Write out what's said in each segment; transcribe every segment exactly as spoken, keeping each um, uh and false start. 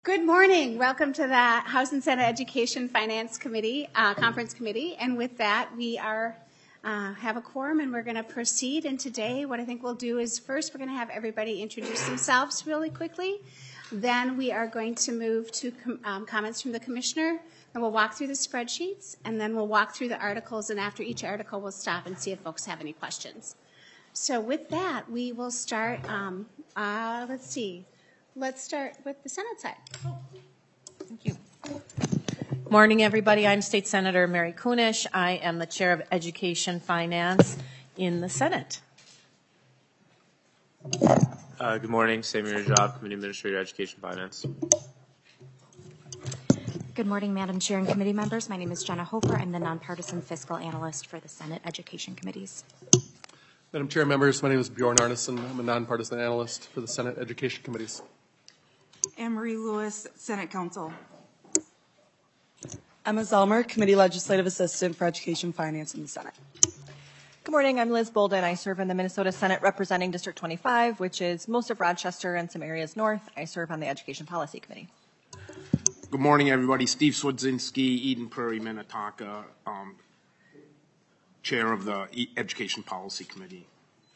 Good morning. Welcome to the House and Senate Education Finance Committee, uh, Conference Committee. And with that, we are uh, have a quorum and we're going to proceed. And today, what I think we'll do is first, we're going to have everybody introduce themselves really quickly. Then we are going to move to com- um, comments from the commissioner. And we'll walk through the spreadsheets. And then we'll walk through the articles. And after each article, we'll stop and see if folks have any questions. So with that, we will start, um, uh, let's see. Let's start with the Senate side. Oh, thank you. Morning, everybody. I'm State Senator Mary Kunish. I am the Chair of Education Finance in the Senate. Uh, good morning. Samir Rajab, Committee Administrator, Education Finance. Good morning, Madam Chair and committee members. My name is Jenna Hofer. I'm the Nonpartisan Fiscal Analyst for the Senate Education Committees. Madam Chair, members, my name is Bjorn Arneson. I'm a Nonpartisan Analyst for the Senate Education Committees. Anne-Marie Lewis, Senate Counsel. Emma Zellmer, Committee Legislative Assistant for Education Finance in the Senate. Good morning. I'm Liz Bolden. I serve in the Minnesota Senate representing District twenty-five, which is most of Rochester and some areas north. I serve on the Education Policy Committee. Good morning, everybody. Steve Swedzinski, Eden Prairie, Minnetonka, um, Chair of the e- Education Policy Committee.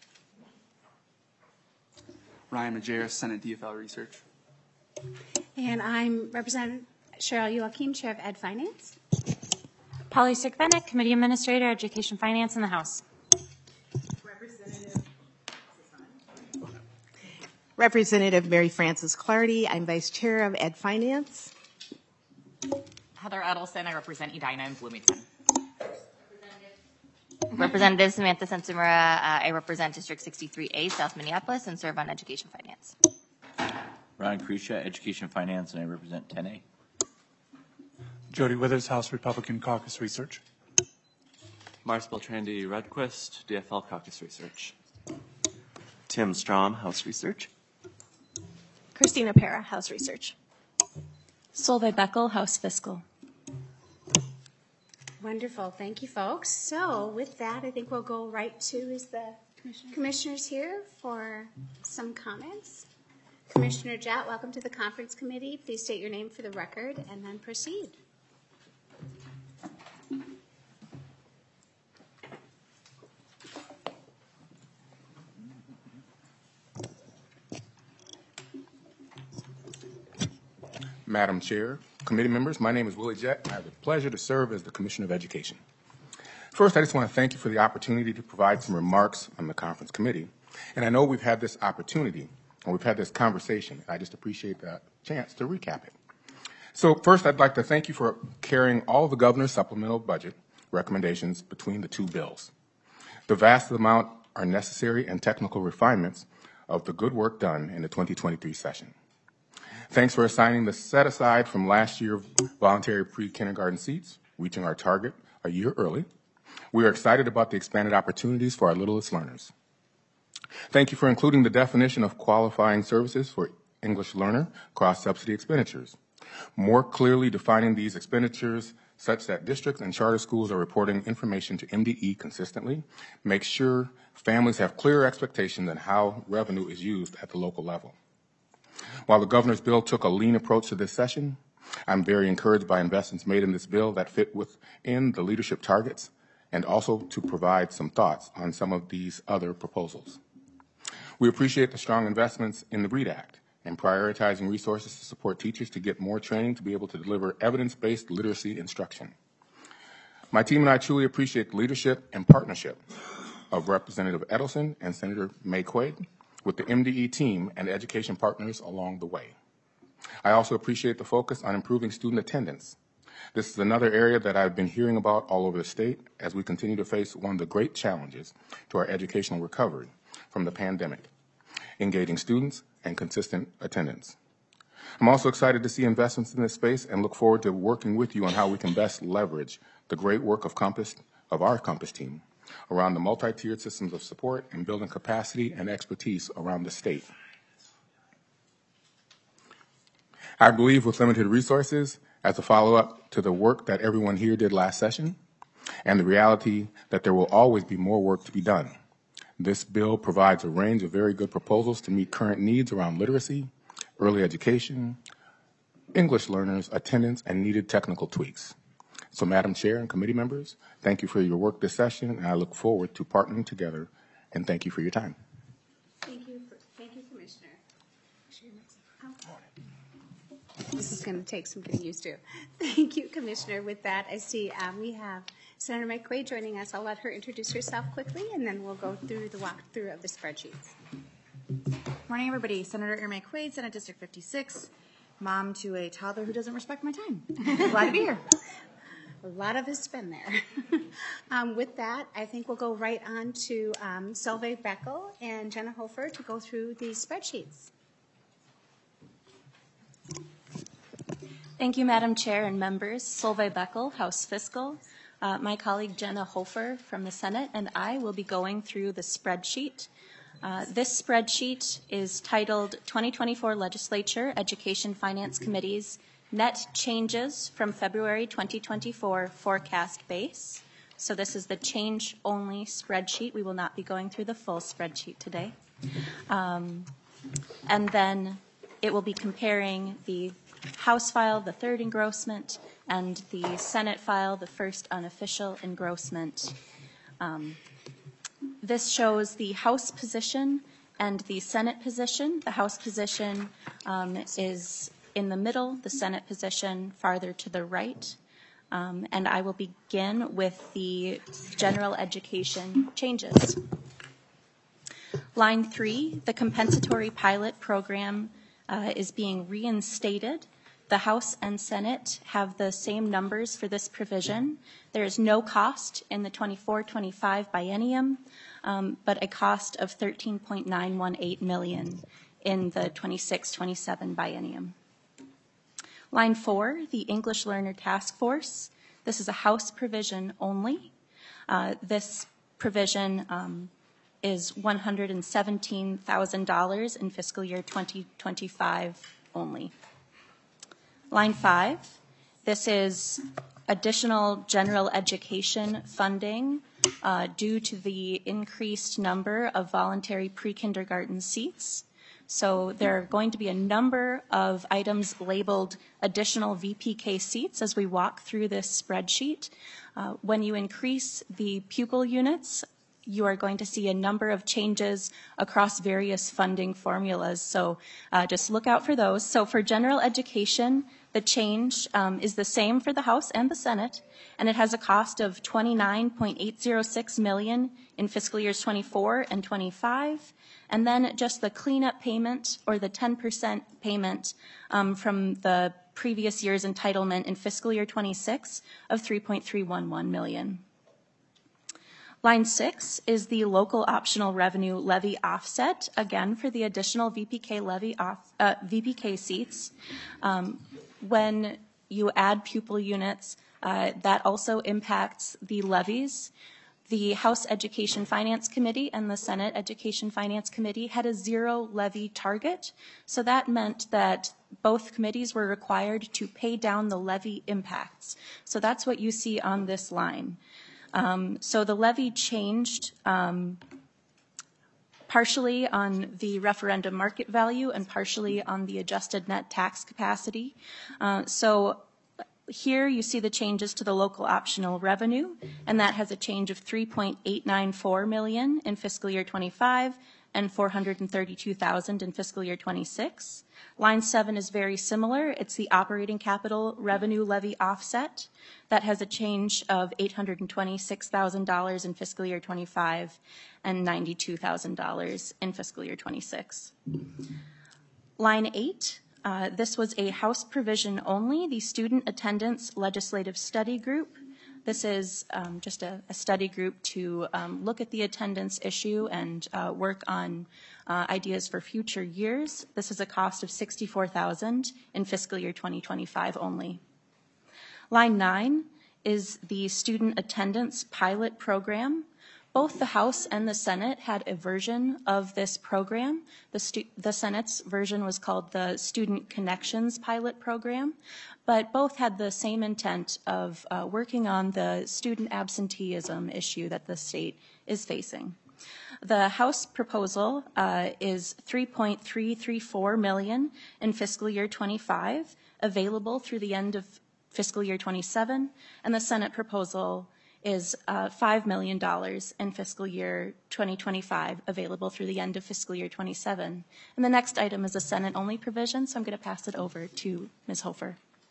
Ryan Majerus, Senate D F L Research. And I'm Representative Cheryl Joachim, Chair of Ed Finance. Polly Sirkvenek, Committee Administrator, Education Finance in the House. Representative, Representative Mary Frances Clardy. I'm Vice Chair of Ed Finance. Heather Edelson. I represent Edina and Bloomington. Representative Samantha Sensumura. Uh, I represent District sixty-three A, South Minneapolis, and serve on Education Finance. Ron Krisha, Education Finance, and I represent ten A. Jody Withers, House Republican Caucus Research. Mars Beltrandi Redquist, D F L Caucus Research. Tim Strom, House Research. Christina Para, House Research. Solveig Beckel, House Fiscal. Wonderful. Thank you, folks. So with that, I think we'll go right to is the Commissioner. commissioners here for some comments. Commissioner Jett, welcome to the Conference Committee. Please state your name for the record and then proceed. Madam Chair, committee members, my name is Willie Jett, and I have the pleasure to serve as the Commissioner of Education. First, I just want to thank you for the opportunity to provide some remarks on the Conference Committee. And I know we've had this opportunity, and we've had this conversation. I just appreciate the chance to recap it. So first, I'd like to thank you for carrying all the governor's supplemental budget recommendations between the two bills. The vast amount are necessary and technical refinements of the good work done in the twenty twenty-three session. Thanks for assigning the set aside from last year's voluntary pre-kindergarten seats, reaching our target a year early. We are excited about the expanded opportunities for our littlest learners. Thank you for including the definition of qualifying services for English learner cross-subsidy expenditures, more clearly defining these expenditures such that districts and charter schools are reporting information to M D E consistently, make sure families have clear expectations on how revenue is used at the local level. While the governor's bill took a lean approach to this session, I'm very encouraged by investments made in this bill that fit within the leadership targets and also to provide some thoughts on some of these other proposals. We appreciate the strong investments in the READ Act and prioritizing resources to support teachers to get more training to be able to deliver evidence-based literacy instruction. My team and I truly appreciate the leadership and partnership of Representative Edelson and Senator May Quaid with the M D E team and education partners along the way. I also appreciate the focus on improving student attendance. This is another area that I've been hearing about all over the state as we continue to face one of the great challenges to our educational recovery from the pandemic, engaging students and consistent attendance. I'm also excited to see investments in this space and look forward to working with you on how we can best leverage the great work of Compass, of our Compass team, around the multi-tiered systems of support and building capacity and expertise around the state. I believe with limited resources, as a follow-up to the work that everyone here did last session, and the reality that there will always be more work to be done, this bill provides a range of very good proposals to meet current needs around literacy, early education, English learners attendance and needed technical tweaks. So, Madam Chair and committee members, thank you for your work this session, and I look forward to partnering together, and thank you for your time. Thank you, for, thank you, Commissioner. This is going to take some getting used to. Thank you, Commissioner. With that, I see um, we have Senator McQuaid joining us. I'll let her introduce herself quickly, and then we'll go through the walkthrough of the spreadsheets. Morning, everybody. Senator Irma McQuaid, Senate District fifty-six, mom to a toddler who doesn't respect my time. Glad to be here. A lot of us been there. um, with that, I think we'll go right on to um, Solveig Beckel and Jenna Hofer to go through these spreadsheets. Thank you, Madam Chair and members. Solveig Beckel, House Fiscal. Uh, my colleague Jenna Hofer from the Senate and I will be going through the spreadsheet. Uh, this spreadsheet is titled twenty twenty-four Legislature Education Finance Committee's Net Changes from February twenty twenty-four Forecast Base. So this is the change-only spreadsheet. We will not be going through the full spreadsheet today. Um, and then it will be comparing the House file, the third engrossment, and the Senate file, the first unofficial engrossment. Um, this shows the House position and the Senate position. The House position um, is in the middle, the Senate position farther to the right. Um, and I will begin with the general education changes. Line three, the compensatory pilot program uh, is being reinstated. The House and Senate have the same numbers for this provision. There is no cost in the twenty-four twenty-five biennium, um, but a cost of thirteen point nine one eight million dollars in the twenty-six twenty-seven biennium. Line four, the English Learner Task Force. This is a House provision only. Uh, this provision um, is one hundred seventeen thousand dollars in fiscal year twenty twenty-five only. Line five, this is additional general education funding uh, due to the increased number of voluntary pre-kindergarten seats. So there are going to be a number of items labeled additional V P K seats as we walk through this spreadsheet. Uh, when you increase the pupil units, you are going to see a number of changes across various funding formulas. So uh, just look out for those. So for general education, the change um, is the same for the House and the Senate, and it has a cost of twenty-nine point eight zero six million dollars in fiscal years twenty-four and twenty-five, and then just the cleanup payment or the ten percent payment um, from the previous year's entitlement in fiscal year twenty-six of three point three one one million dollars. Line six is the local optional revenue levy offset, again for the additional V P K levy off, uh, V P K seats. Um, when you add pupil units, uh, that also impacts the levies. The House Education Finance Committee and the Senate Education Finance Committee had a zero levy target, so that meant that both committees were required to pay down the levy impacts. So that's what you see on this line. Um, so the levy changed um, partially on the referendum market value and partially on the adjusted net tax capacity. Uh, so here you see the changes to the local optional revenue, and that has a change of three point eight nine four million dollars in fiscal year twenty-five and four hundred thirty-two thousand dollars in fiscal year twenty-six. Line seven is very similar. It's the operating capital revenue levy offset. That has a change of eight hundred twenty-six thousand dollars in fiscal year twenty-five and ninety-two thousand dollars in fiscal year twenty-six. Line eight, uh, this was a House provision only, the Student Attendance Legislative Study Group. This is um, just a, a study group to um, look at the attendance issue and uh, work on uh, ideas for future years. This is a cost of sixty-four thousand dollars in fiscal year twenty twenty-five only. Line nine is the Student Attendance Pilot Program. Both the House and the Senate had a version of this program. The, stu the Senate's version was called the Student Connections Pilot Program, but both had the same intent of uh, working on the student absenteeism issue that the state is facing. The House proposal uh, is three point three three four million dollars in fiscal year twenty-five, available through the end of fiscal year twenty-seven, and the Senate proposal is uh, five million dollars in fiscal year twenty twenty-five, available through the end of fiscal year twenty-seven. And the next item is a Senate-only provision, so I'm going to pass it over to Miz Hofer.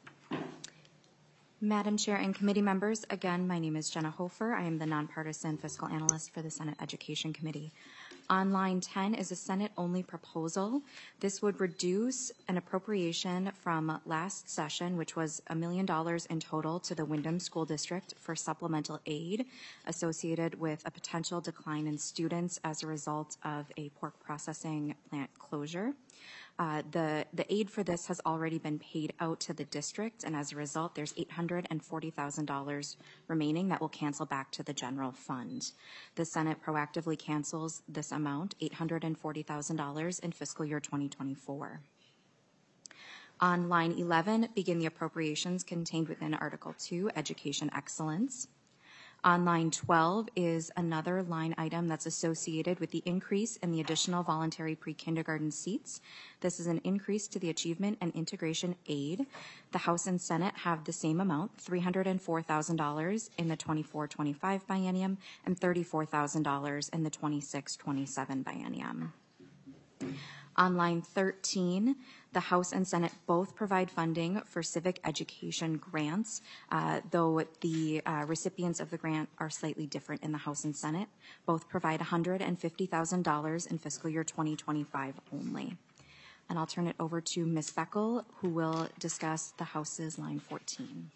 Madam Chair and committee members, again, my name is Jenna Hofer. I am the nonpartisan fiscal analyst for the Senate Education Committee. On line ten is a Senate-only proposal. This would reduce an appropriation from last session, which was a million dollars in total, to the Windham School District for supplemental aid associated with a potential decline in students as a result of a pork processing plant closure. Uh, the, the aid for this has already been paid out to the district, and as a result, there's eight hundred forty thousand dollars remaining that will cancel back to the general fund. The Senate proactively cancels this amount, eight hundred forty thousand dollars, in fiscal year twenty twenty-four. On line eleven, begin the appropriations contained within Article two, Education Excellence. On line twelve is another line item that's associated with the increase in the additional voluntary pre-kindergarten seats. This is an increase to the Achievement and Integration Aid. The House and Senate have the same amount, three hundred four thousand dollars in the twenty-four twenty-five biennium and thirty-four thousand dollars in the twenty-six twenty-seven biennium. On line thirteen, the House and Senate both provide funding for civic education grants, uh, though the uh, recipients of the grant are slightly different in the House and Senate. Both provide one hundred fifty thousand dollars in fiscal year twenty twenty-five only. And I'll turn it over to Miz Beckel, who will discuss the House's line fourteen.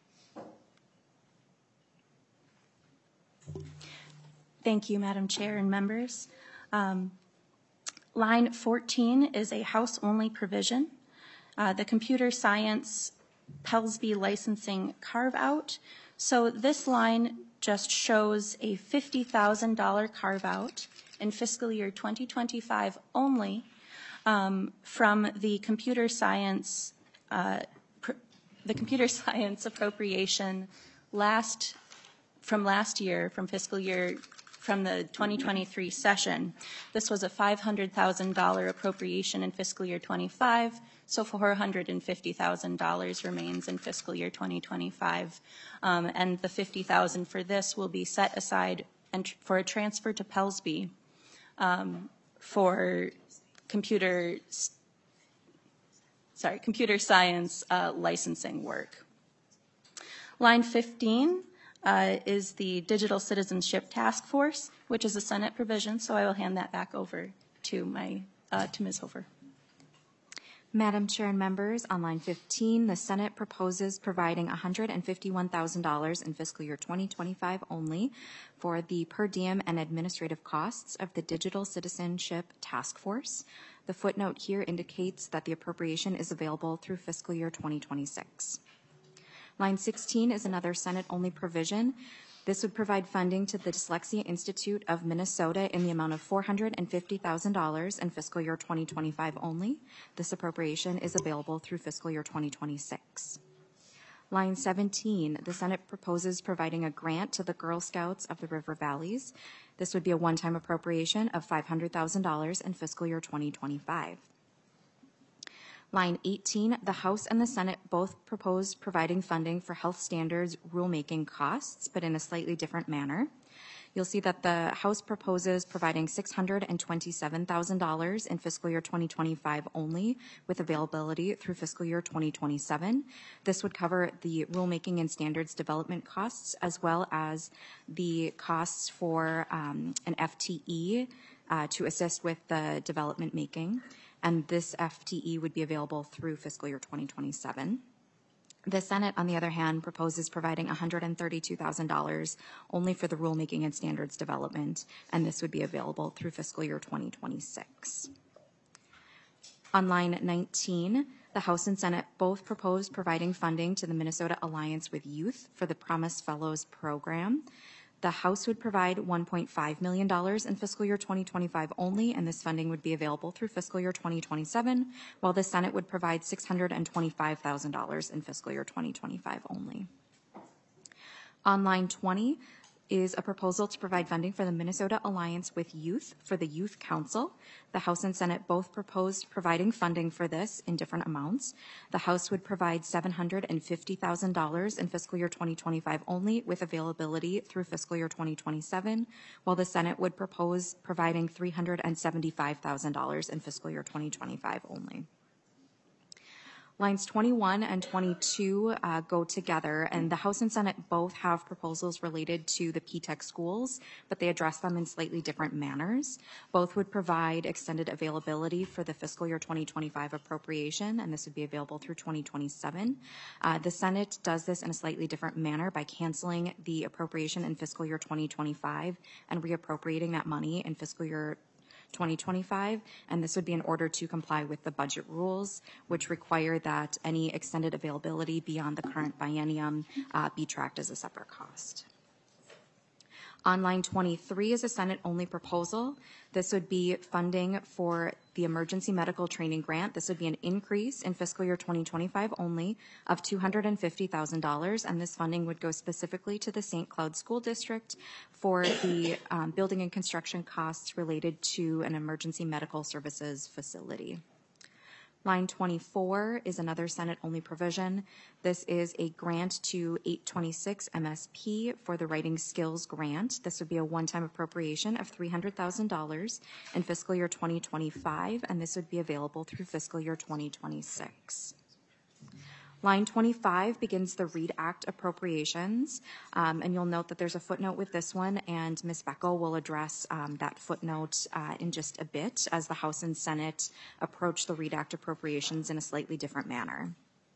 Thank you, Madam Chair and members. Um, Line fourteen is a House-only provision. Uh, the computer science Pelsby licensing carve-out. So this line just shows a fifty thousand dollars carve-out in fiscal year twenty twenty-five only um, from the computer science uh, pr the computer science appropriation last from last year, from fiscal year from the twenty twenty-three session. This was a five hundred thousand dollars appropriation in fiscal year twenty-five, so four hundred fifty thousand dollars remains in fiscal year twenty twenty-five. Um, and the fifty thousand dollars for this will be set aside and tr for a transfer to Pelsby um, for computer, sorry, computer science uh, licensing work. Line fifteen. Uh, is the Digital Citizenship Task Force, which is a Senate provision, so I will hand that back over to my uh, to Miz Hofer. Madam Chair and members, on line fifteen, the Senate proposes providing one hundred fifty-one thousand dollars in fiscal year twenty twenty-five only for the per diem and administrative costs of the Digital Citizenship Task Force. The footnote here indicates that the appropriation is available through fiscal year twenty twenty-six. Line sixteen is another Senate-only provision. This would provide funding to the Dyslexia Institute of Minnesota in the amount of four hundred fifty thousand dollars in fiscal year twenty twenty-five only. This appropriation is available through fiscal year twenty twenty-six. Line seventeen, the Senate proposes providing a grant to the Girl Scouts of the River Valleys. This would be a one-time appropriation of five hundred thousand dollars in fiscal year twenty twenty-five. Line eighteen, the House and the Senate both proposed providing funding for health standards rulemaking costs, but in a slightly different manner. You'll see that the House proposes providing six hundred twenty-seven thousand dollars in fiscal year twenty twenty-five only, with availability through fiscal year twenty twenty-seven. This would cover the rulemaking and standards development costs, as well as the costs for um, an F T E uh, to assist with the development making. And this F T E would be available through fiscal year twenty twenty-seven. The Senate, on the other hand, proposes providing one hundred thirty-two thousand dollars only for the rulemaking and standards development, and this would be available through fiscal year twenty twenty-six. On line nineteen, the House and Senate both proposed providing funding to the Minnesota Alliance with Youth for the Promise Fellows program. The House would provide one point five million dollars in fiscal year twenty twenty-five only, and this funding would be available through fiscal year twenty twenty-seven, while the Senate would provide six hundred twenty-five thousand dollars in fiscal year twenty twenty-five only. On line twenty is a proposal to provide funding for the Minnesota Alliance with Youth for the Youth Council. The House and Senate both proposed providing funding for this in different amounts. The House would provide seven hundred fifty thousand dollars in fiscal year twenty twenty-five only, with availability through fiscal year twenty twenty-seven, while the Senate would propose providing three hundred seventy-five thousand dollars in fiscal year twenty twenty-five only. Lines twenty-one and twenty-two uh, go together, and the House and Senate both have proposals related to the P TEC schools, but they address them in slightly different manners. Both would provide extended availability for the fiscal year twenty twenty-five appropriation, and this would be available through twenty twenty-seven. Uh, the Senate does this in a slightly different manner by canceling the appropriation in fiscal year twenty twenty-five and reappropriating that money in fiscal year twenty twenty-five, and this would be in order to comply with the budget rules, which require that any extended availability beyond the current biennium uh, be tracked as a separate cost. On line twenty-three is a Senate-only proposal. This would be funding for the Emergency Medical Training Grant. This would be an increase in fiscal year twenty twenty-five only of two hundred fifty thousand dollars, and this funding would go specifically to the Saint Cloud School District for the um, building and construction costs related to an emergency medical services facility. Line twenty-four is another Senate-only provision. This is a grant to eight twenty-six M S P for the Writing Skills Grant. This would be a one-time appropriation of three hundred thousand dollars in fiscal year twenty twenty-five, and this would be available through fiscal year twenty twenty-six. Line twenty-five begins the READ Act appropriations, um, and you'll note that there's a footnote with this one, and Miz Beckel will address um, that footnote uh, in just a bit as the House and Senate approach the READ Act appropriations in a slightly different manner.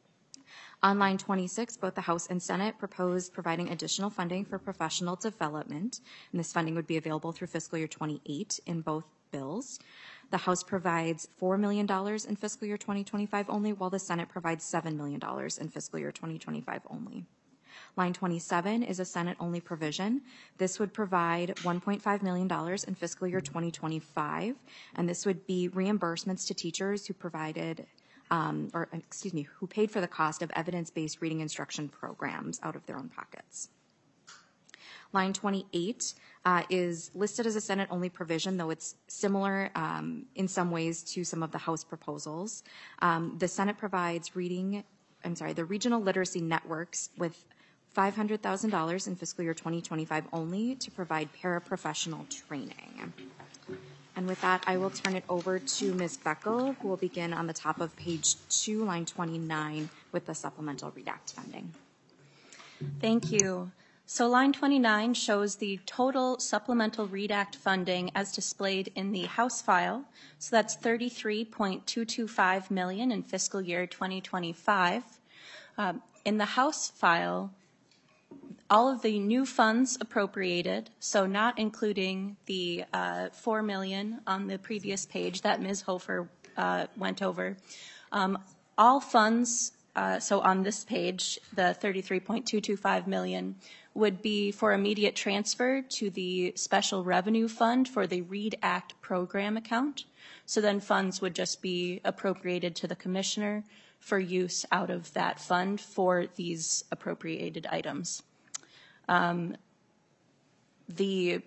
On line twenty-six, both the House and Senate proposed providing additional funding for professional development, and this funding would be available through fiscal year twenty-eight in both bills. The House provides four million dollars in fiscal year twenty twenty-five only, while the Senate provides seven million dollars in fiscal year twenty twenty-five only. Line twenty-seven is a Senate-only provision. This would provide one point five million dollars in fiscal year twenty twenty-five, and this would be reimbursements to teachers who provided, um, or excuse me, who paid for the cost of evidence-based reading instruction programs out of their own pockets. Line twenty-eight uh, is listed as a Senate-only provision, though it's similar um, in some ways to some of the House proposals. Um, the Senate provides reading, I'm sorry, the regional literacy networks with five hundred thousand dollars in fiscal year twenty twenty-five only to provide paraprofessional training. And with that, I will turn it over to Miz Beckel, who will begin on the top of page two, line twenty-nine, with the supplemental READ Act funding. Thank you. So line twenty-nine shows the total supplemental READ Act funding as displayed in the House file. So that's thirty-three point two two five million dollars in fiscal year twenty twenty-five. Um, in the House file, all of the new funds appropriated, so not including the uh, four million dollars on the previous page that Miz Hofer uh, went over, um, all funds, uh, so on this page, the thirty-three point two two five million dollars would be for immediate transfer to the Special Revenue Fund for the READ Act program account. So then funds would just be appropriated to the Commissioner for use out of that fund for these appropriated items. Um, the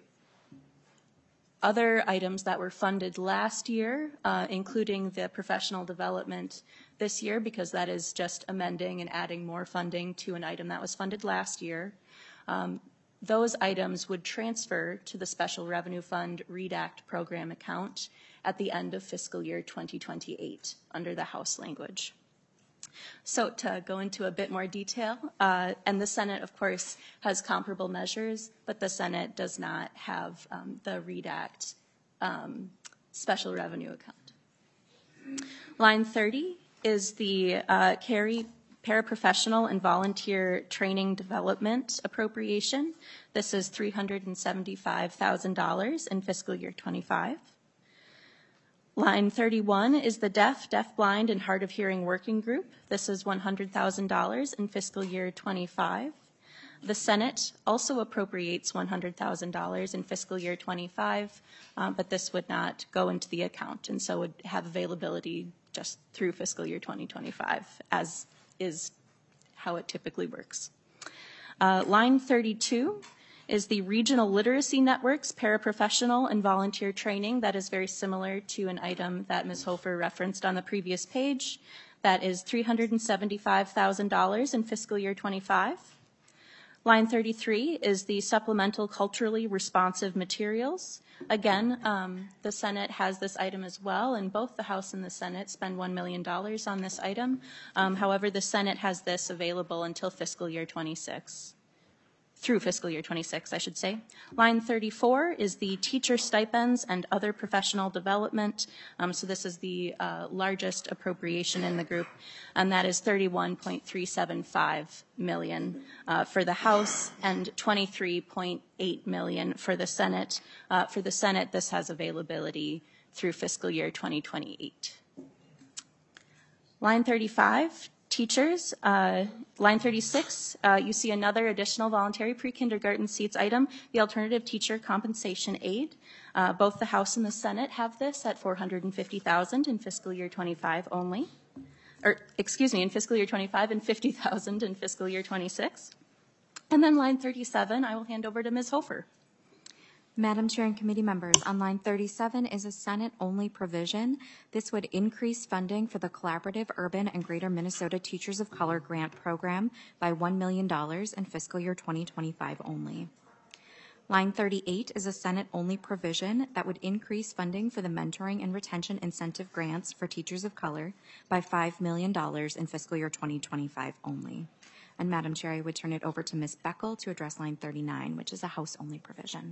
other items that were funded last year, uh, including the professional development this year, because that is just amending and adding more funding to an item that was funded last year, um, those items would transfer to the Special Revenue Fund READ Act program account at the end of fiscal year twenty twenty-eight under the House language. So to go into a bit more detail, uh, and the Senate, of course, has comparable measures, but the Senate does not have um, the READ Act um, special revenue account. Line thirty is the uh, carry paraprofessional and volunteer training development appropriation. This is three hundred seventy-five thousand dollars in fiscal year twenty-five. Line thirty-one is the Deaf, Deafblind, and Hard of Hearing Working Group. This is one hundred thousand dollars in fiscal year twenty-five. The Senate also appropriates one hundred thousand dollars in fiscal year twenty-five, um, but this would not go into the account, and so would have availability just through fiscal year twenty twenty-five, as is how it typically works. Uh, line thirty-two is the Regional Literacy Networks paraprofessional and volunteer training. That is very similar to an item that Miz Hofer referenced on the previous page. That is three hundred seventy-five thousand dollars in fiscal year twenty-five. Line thirty-three is the supplemental culturally responsive materials. Again, um, the Senate has this item as well, and both the House and the Senate spend one million dollars on this item. Um, however, the Senate has this available until fiscal year twenty-six. Through fiscal year twenty-six, I should say. Line thirty-four is the teacher stipends and other professional development. Um, so this is the uh, largest appropriation in the group, and that is thirty-one point three seven five million uh, for the House and twenty-three point eight million for the Senate. Uh, for the Senate, this has availability through fiscal year twenty twenty-eight. Line thirty-five. Teachers, uh, line thirty-six, uh, you see another additional voluntary pre-kindergarten seats item, the alternative teacher compensation aid. Uh, both the House and the Senate have this at four hundred fifty thousand dollars in fiscal year twenty-five only, or excuse me, in fiscal year twenty-five and fifty thousand dollars in fiscal year twenty-six. And then line thirty-seven, I will hand over to Miz Hofer. Madam Chair and committee members, on line thirty-seven is a Senate-only provision. This would increase funding for the Collaborative Urban and Greater Minnesota Teachers of Color Grant Program by one million dollars in fiscal year twenty twenty-five only. Line thirty-eight is a Senate-only provision that would increase funding for the Mentoring and Retention Incentive Grants for Teachers of Color by five million dollars in fiscal year twenty twenty-five only. And Madam Chair, I would turn it over to Miz Beckel to address line thirty-nine, which is a House-only provision.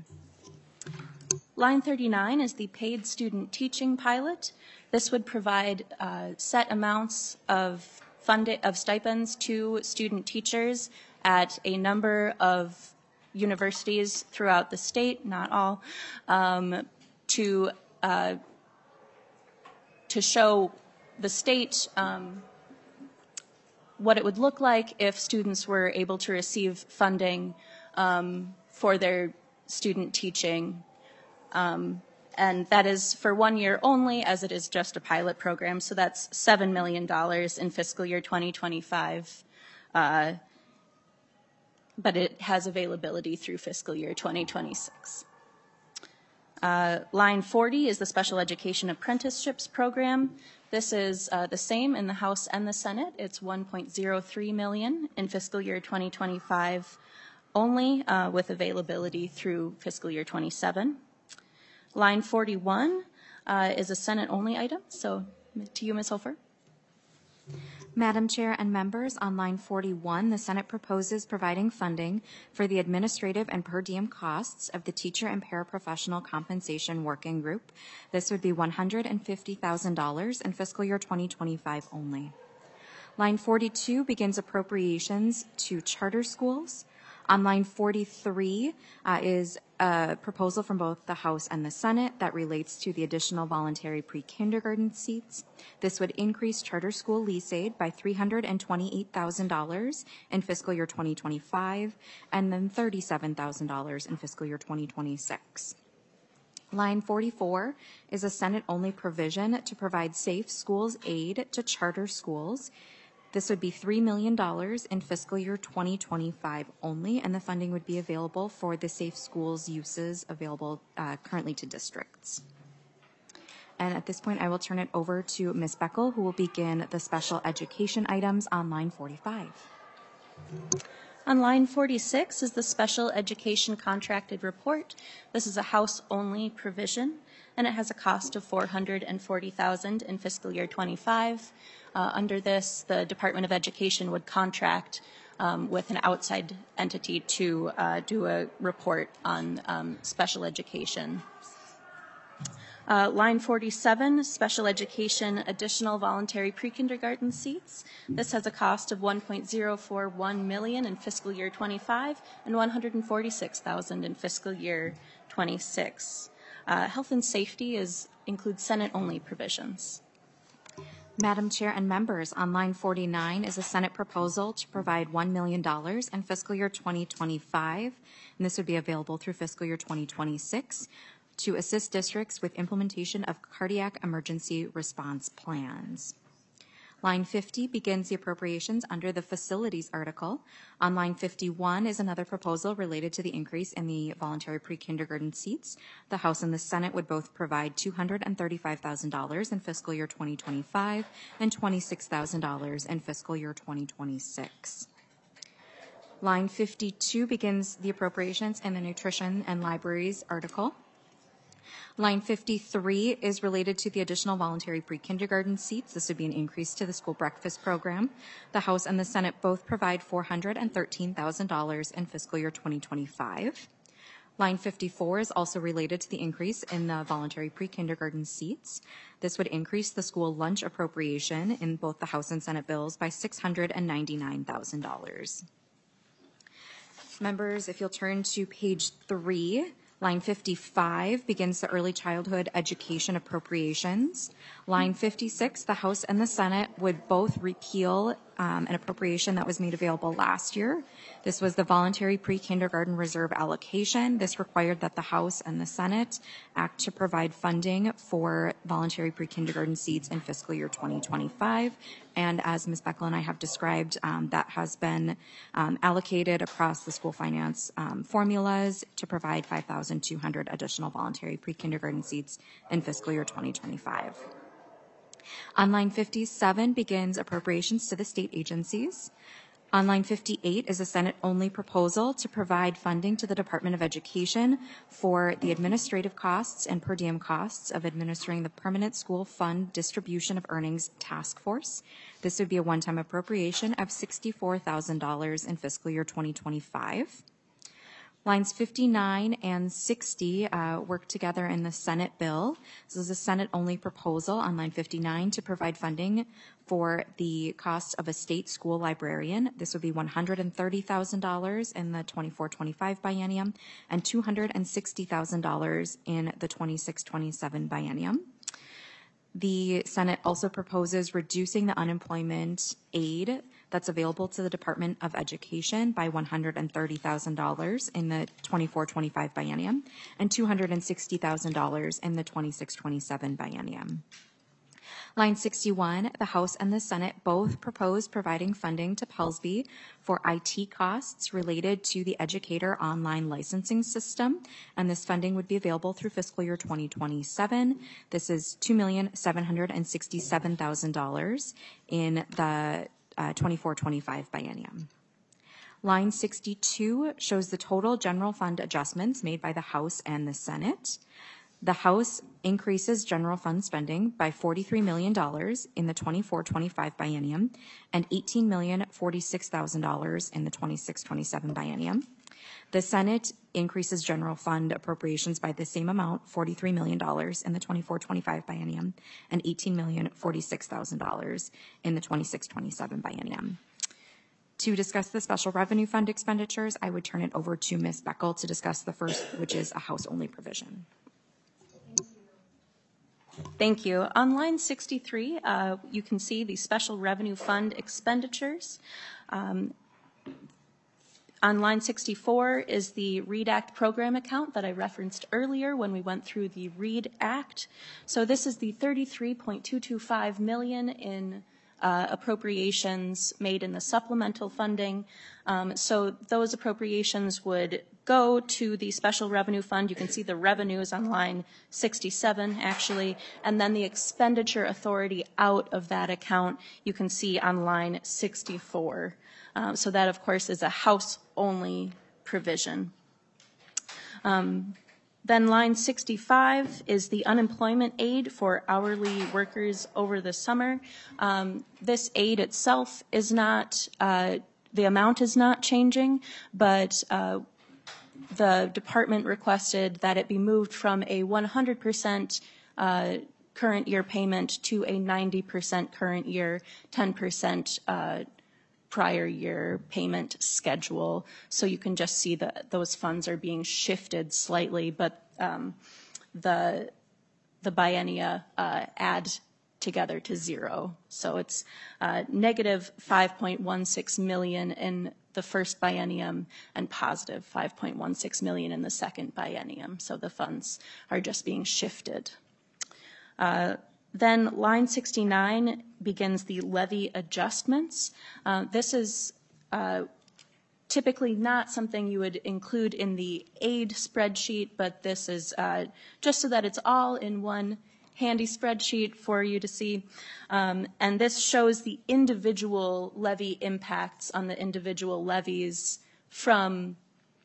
Line thirty-nine is the paid student teaching pilot. This would provide uh, set amounts of fund of stipends to student teachers at a number of universities throughout the state, not all, um, to uh, to show the state um, what it would look like if students were able to receive funding um, for their student teaching. Um, and that is for one year only, as it is just a pilot program. So that's seven million dollars in fiscal year twenty twenty-five. Uh, but it has availability through fiscal year twenty twenty-six. Uh, line forty is the Special Education Apprenticeships Program. This is uh, the same in the House and the Senate. It's one point zero three million dollars in fiscal year twenty twenty-five only, uh, with availability through fiscal year twenty-seven. Line forty-one uh, is a Senate-only item. So to you, Miz Hofer. Madam Chair and members, on line forty-one, the Senate proposes providing funding for the administrative and per diem costs of the Teacher and Paraprofessional Compensation Working Group. This would be one hundred fifty thousand dollars in fiscal year twenty twenty-five only. Line forty-two begins appropriations to charter schools. On line forty-three uh, is a proposal from both the House and the Senate that relates to the additional voluntary pre-kindergarten seats. This would increase charter school lease aid by three hundred twenty-eight thousand dollars in fiscal year twenty twenty-five and then thirty-seven thousand dollars in fiscal year twenty twenty-six. Line forty-four is a Senate-only provision to provide safe schools aid to charter schools. This would be three million dollars in fiscal year twenty twenty-five only, and the funding would be available for the safe schools uses available uh, currently to districts. And at this point, I will turn it over to Miz Beckel, who will begin the special education items on line forty-five. On line forty-six is the Special Education Contracted Report. This is a House-only provision, and it has a cost of four hundred forty thousand dollars in fiscal year twenty-five. Uh, under this, the Department of Education would contract um, with an outside entity to uh, do a report on um, special education. Uh, line forty-seven, special education additional voluntary pre-kindergarten seats. This has a cost of one point zero four one million dollars in fiscal year twenty-five and one hundred forty-six thousand dollars in fiscal year twenty-six. Uh, health and safety is includes Senate-only provisions. Madam Chair and members, on line forty-nine is a Senate proposal to provide one million dollars in fiscal year twenty twenty-five, and this would be available through fiscal year twenty twenty-six to assist districts with implementation of cardiac emergency response plans. Line fifty begins the appropriations under the facilities article. On line fifty-one is another proposal related to the increase in the voluntary pre-kindergarten seats. The House and the Senate would both provide two hundred thirty-five thousand dollars in fiscal year twenty twenty-five and twenty-six thousand dollars in fiscal year twenty twenty-six. Line fifty-two begins the appropriations in the nutrition and libraries article. Line fifty-three is related to the additional voluntary pre-kindergarten seats. This would be an increase to the school breakfast program. The House and the Senate both provide four hundred thirteen thousand dollars in fiscal year twenty twenty-five. Line fifty-four is also related to the increase in the voluntary pre-kindergarten seats. This would increase the school lunch appropriation in both the House and Senate bills by six hundred ninety-nine thousand dollars. Members, if you'll turn to page three, line fifty-five begins the early childhood education appropriations. Line fifty-six, the House and the Senate would both repeal um, an appropriation that was made available last year. This was the voluntary pre-kindergarten reserve allocation. This required that the House and the Senate act to provide funding for voluntary pre-kindergarten seats in fiscal year twenty twenty-five. And as Miz Beckel and I have described, um, that has been um, allocated across the school finance um, formulas to provide five thousand two hundred additional voluntary pre-kindergarten seats in fiscal year twenty twenty-five. On line fifty-seven begins appropriations to the state agencies. On line fifty-eight is a Senate-only proposal to provide funding to the Department of Education for the administrative costs and per diem costs of administering the Permanent School Fund Distribution of Earnings Task Force. This would be a one-time appropriation of sixty-four thousand dollars in fiscal year twenty twenty-five. Lines fifty-nine and sixty uh, work together in the Senate bill. This is a Senate-only proposal on line fifty-nine to provide funding for the cost of a state school librarian. This would be one hundred thirty thousand dollars in the twenty-four twenty-five biennium and two hundred sixty thousand dollars in the twenty-six twenty-seven biennium. The Senate also proposes reducing the unemployment aid that's available to the Department of Education by one hundred thirty thousand dollars in the twenty-four twenty-five biennium and two hundred sixty thousand dollars in the twenty-six twenty-seven biennium. Line sixty-one, the House and the Senate both propose providing funding to Pelsby for I T costs related to the Educator online licensing system, and this funding would be available through fiscal year twenty twenty-seven. This is two million seven hundred sixty-seven thousand dollars in the uh, twenty-four twenty-five biennium. Line sixty-two shows the total general fund adjustments made by the House and the Senate. The House increases general fund spending by forty-three million dollars in the twenty-four twenty-five biennium and eighteen million forty-six thousand dollars in the twenty-six twenty-seven biennium. The Senate increases general fund appropriations by the same amount, forty-three million dollars in the twenty-four twenty-five biennium and eighteen million forty-six thousand dollars in the twenty-six twenty-seven biennium. To discuss the special revenue fund expenditures, I would turn it over to Miz Beckel to discuss the first, which is a House-only provision. Thank you. On line sixty-three, uh, you can see the special revenue fund expenditures. Um, on line sixty-four is the READ Act program account that I referenced earlier when we went through the READ Act. So this is the thirty-three point two two five million dollars in uh, appropriations made in the supplemental funding. Um, so those appropriations would go to the special revenue fund. You can see the revenues on line sixty-seven actually, and then the expenditure authority out of that account you can see on line sixty-four. Um, so that of course is a House-only provision. Um, Then line sixty-five is the unemployment aid for hourly workers over the summer. Um, this aid itself is not, uh, the amount is not changing, but uh, the department requested that it be moved from a one hundred percent uh, current year payment to a ninety percent current year, ten percent uh, prior year payment schedule. So you can just see that those funds are being shifted slightly, but um, the the biennia uh, add together to zero. So it's uh, negative five point one six million in the first biennium and positive five point one six million in the second biennium. So the funds are just being shifted. Uh, then line sixty-nine begins the levy adjustments. Uh, this is uh, typically not something you would include in the aid spreadsheet, but this is uh, just so that it's all in one handy spreadsheet for you to see. Um, and this shows the individual levy impacts on the individual levies from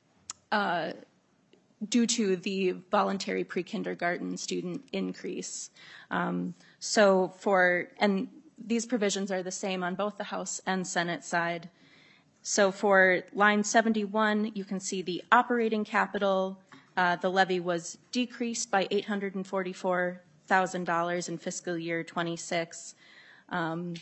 uh, due to the voluntary pre-kindergarten student increase. Um, so for, and these provisions are the same on both the House and Senate side. So for line seventy-one, you can see the operating capital, uh, the levy was decreased by eight hundred forty-four thousand dollars in fiscal year twenty-six. Um,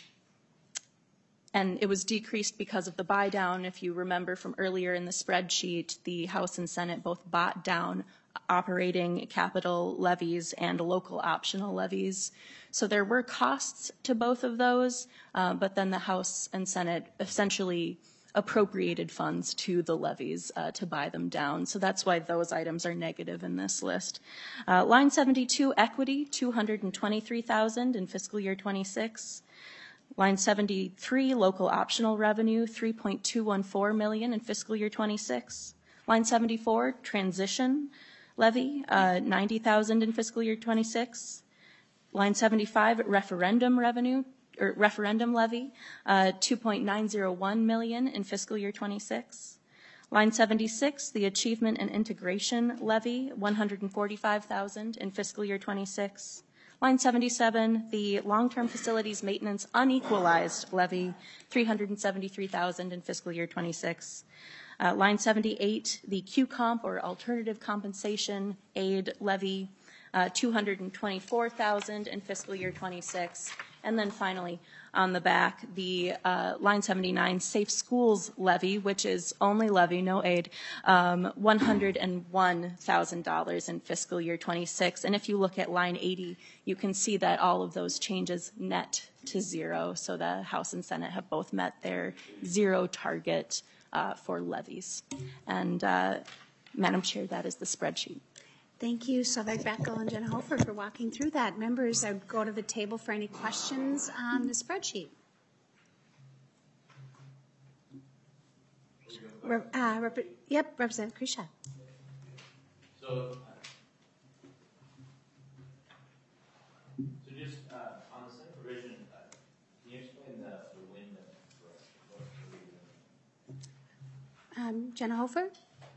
and it was decreased because of the buy down. If you remember from earlier in the spreadsheet, the House and Senate both bought down operating capital levies and local optional levies. So there were costs to both of those, uh, but then the House and Senate essentially appropriated funds to the levies uh, to buy them down. So that's why those items are negative in this list. Uh, line seventy-two, equity, two hundred twenty-three thousand dollars in fiscal year twenty-six. Line seventy-three, local optional revenue, three point two one four million dollars in fiscal year twenty-six. Line seventy-four, transition levy, uh, ninety thousand dollars in fiscal year twenty-six. Line seventy-five, referendum revenue, or referendum levy, uh, two point nine zero one million dollars in fiscal year twenty-six. Line seventy-six, the achievement and integration levy, one hundred forty-five thousand dollars in fiscal year twenty-six. Line seventy-seven, the long-term facilities maintenance unequalized levy, three hundred seventy-three thousand dollars in fiscal year twenty-six. Uh, line seventy-eight, the Q comp or alternative compensation aid levy, uh, two hundred twenty-four thousand dollars in fiscal year twenty-six. And then finally, on the back, the uh, line seventy-nine safe schools levy, which is only levy, no aid, um, one hundred one thousand dollars in fiscal year twenty-six. And if you look at line eighty, you can see that all of those changes net to zero. So the House and Senate have both met their zero target uh, for levies. And uh, Madam Chair, that is the spreadsheet. Thank you, Solveig Beckel and Jenna Hofer, for walking through that. Members, I would go to the table for any questions on the spreadsheet. Rep, uh, rep, yep, Representative Krisha. So, so just uh, on the Senate provision, uh, can you explain the, the wind and Um, Jenna Hofer?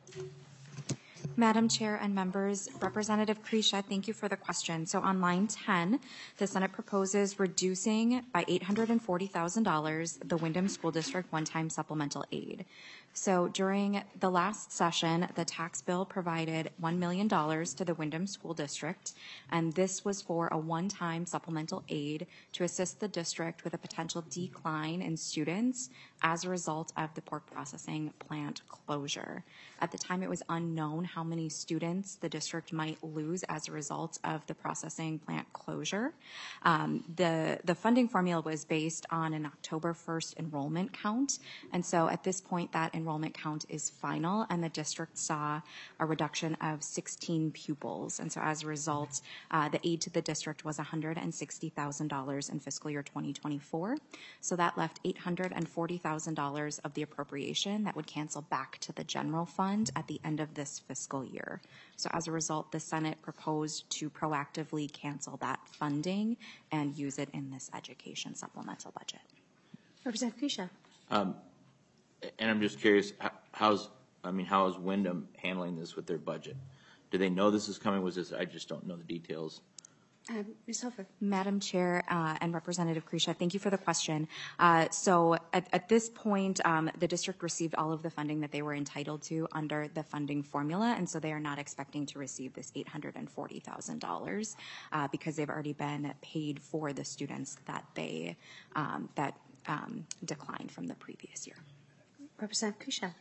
Madam Chair and members, Representative Krisha, thank you for the question. So on line ten, the Senate proposes reducing by eight hundred forty thousand dollars the Windham School District one-time supplemental aid. So during the last session, the tax bill provided one million dollars to the Windham School District, and this was for a one-time supplemental aid to assist the district with a potential decline in students as a result of the pork processing plant closure. At the time, it was unknown how many students the district might lose as a result of the processing plant closure. Um, the, the funding formula was based on an October first enrollment count, and so at this point, that enrollment count is final, and the district saw a reduction of sixteen pupils. And so as a result, uh, the aid to the district was one hundred sixty thousand dollars in fiscal year twenty twenty-four. So that left eight hundred forty thousand dollars of the appropriation that would cancel back to the general fund at the end of this fiscal year. So as a result, the Senate proposed to proactively cancel that funding and use it in this education supplemental budget. Representative Krisha. Um, and I'm just curious, how's, I mean, how is Windham handling this with their budget? Do they know this is coming? Was this, I just don't know the details. Um, Miz Hofer. Madam Chair uh, and Representative Krisha, thank you for the question. Uh, so at, at this point, um, the district received all of the funding that they were entitled to under the funding formula, and so they are not expecting to receive this eight hundred forty thousand dollars uh, because they've already been paid for the students that they um, that um, declined from the previous year. Representative Krisha.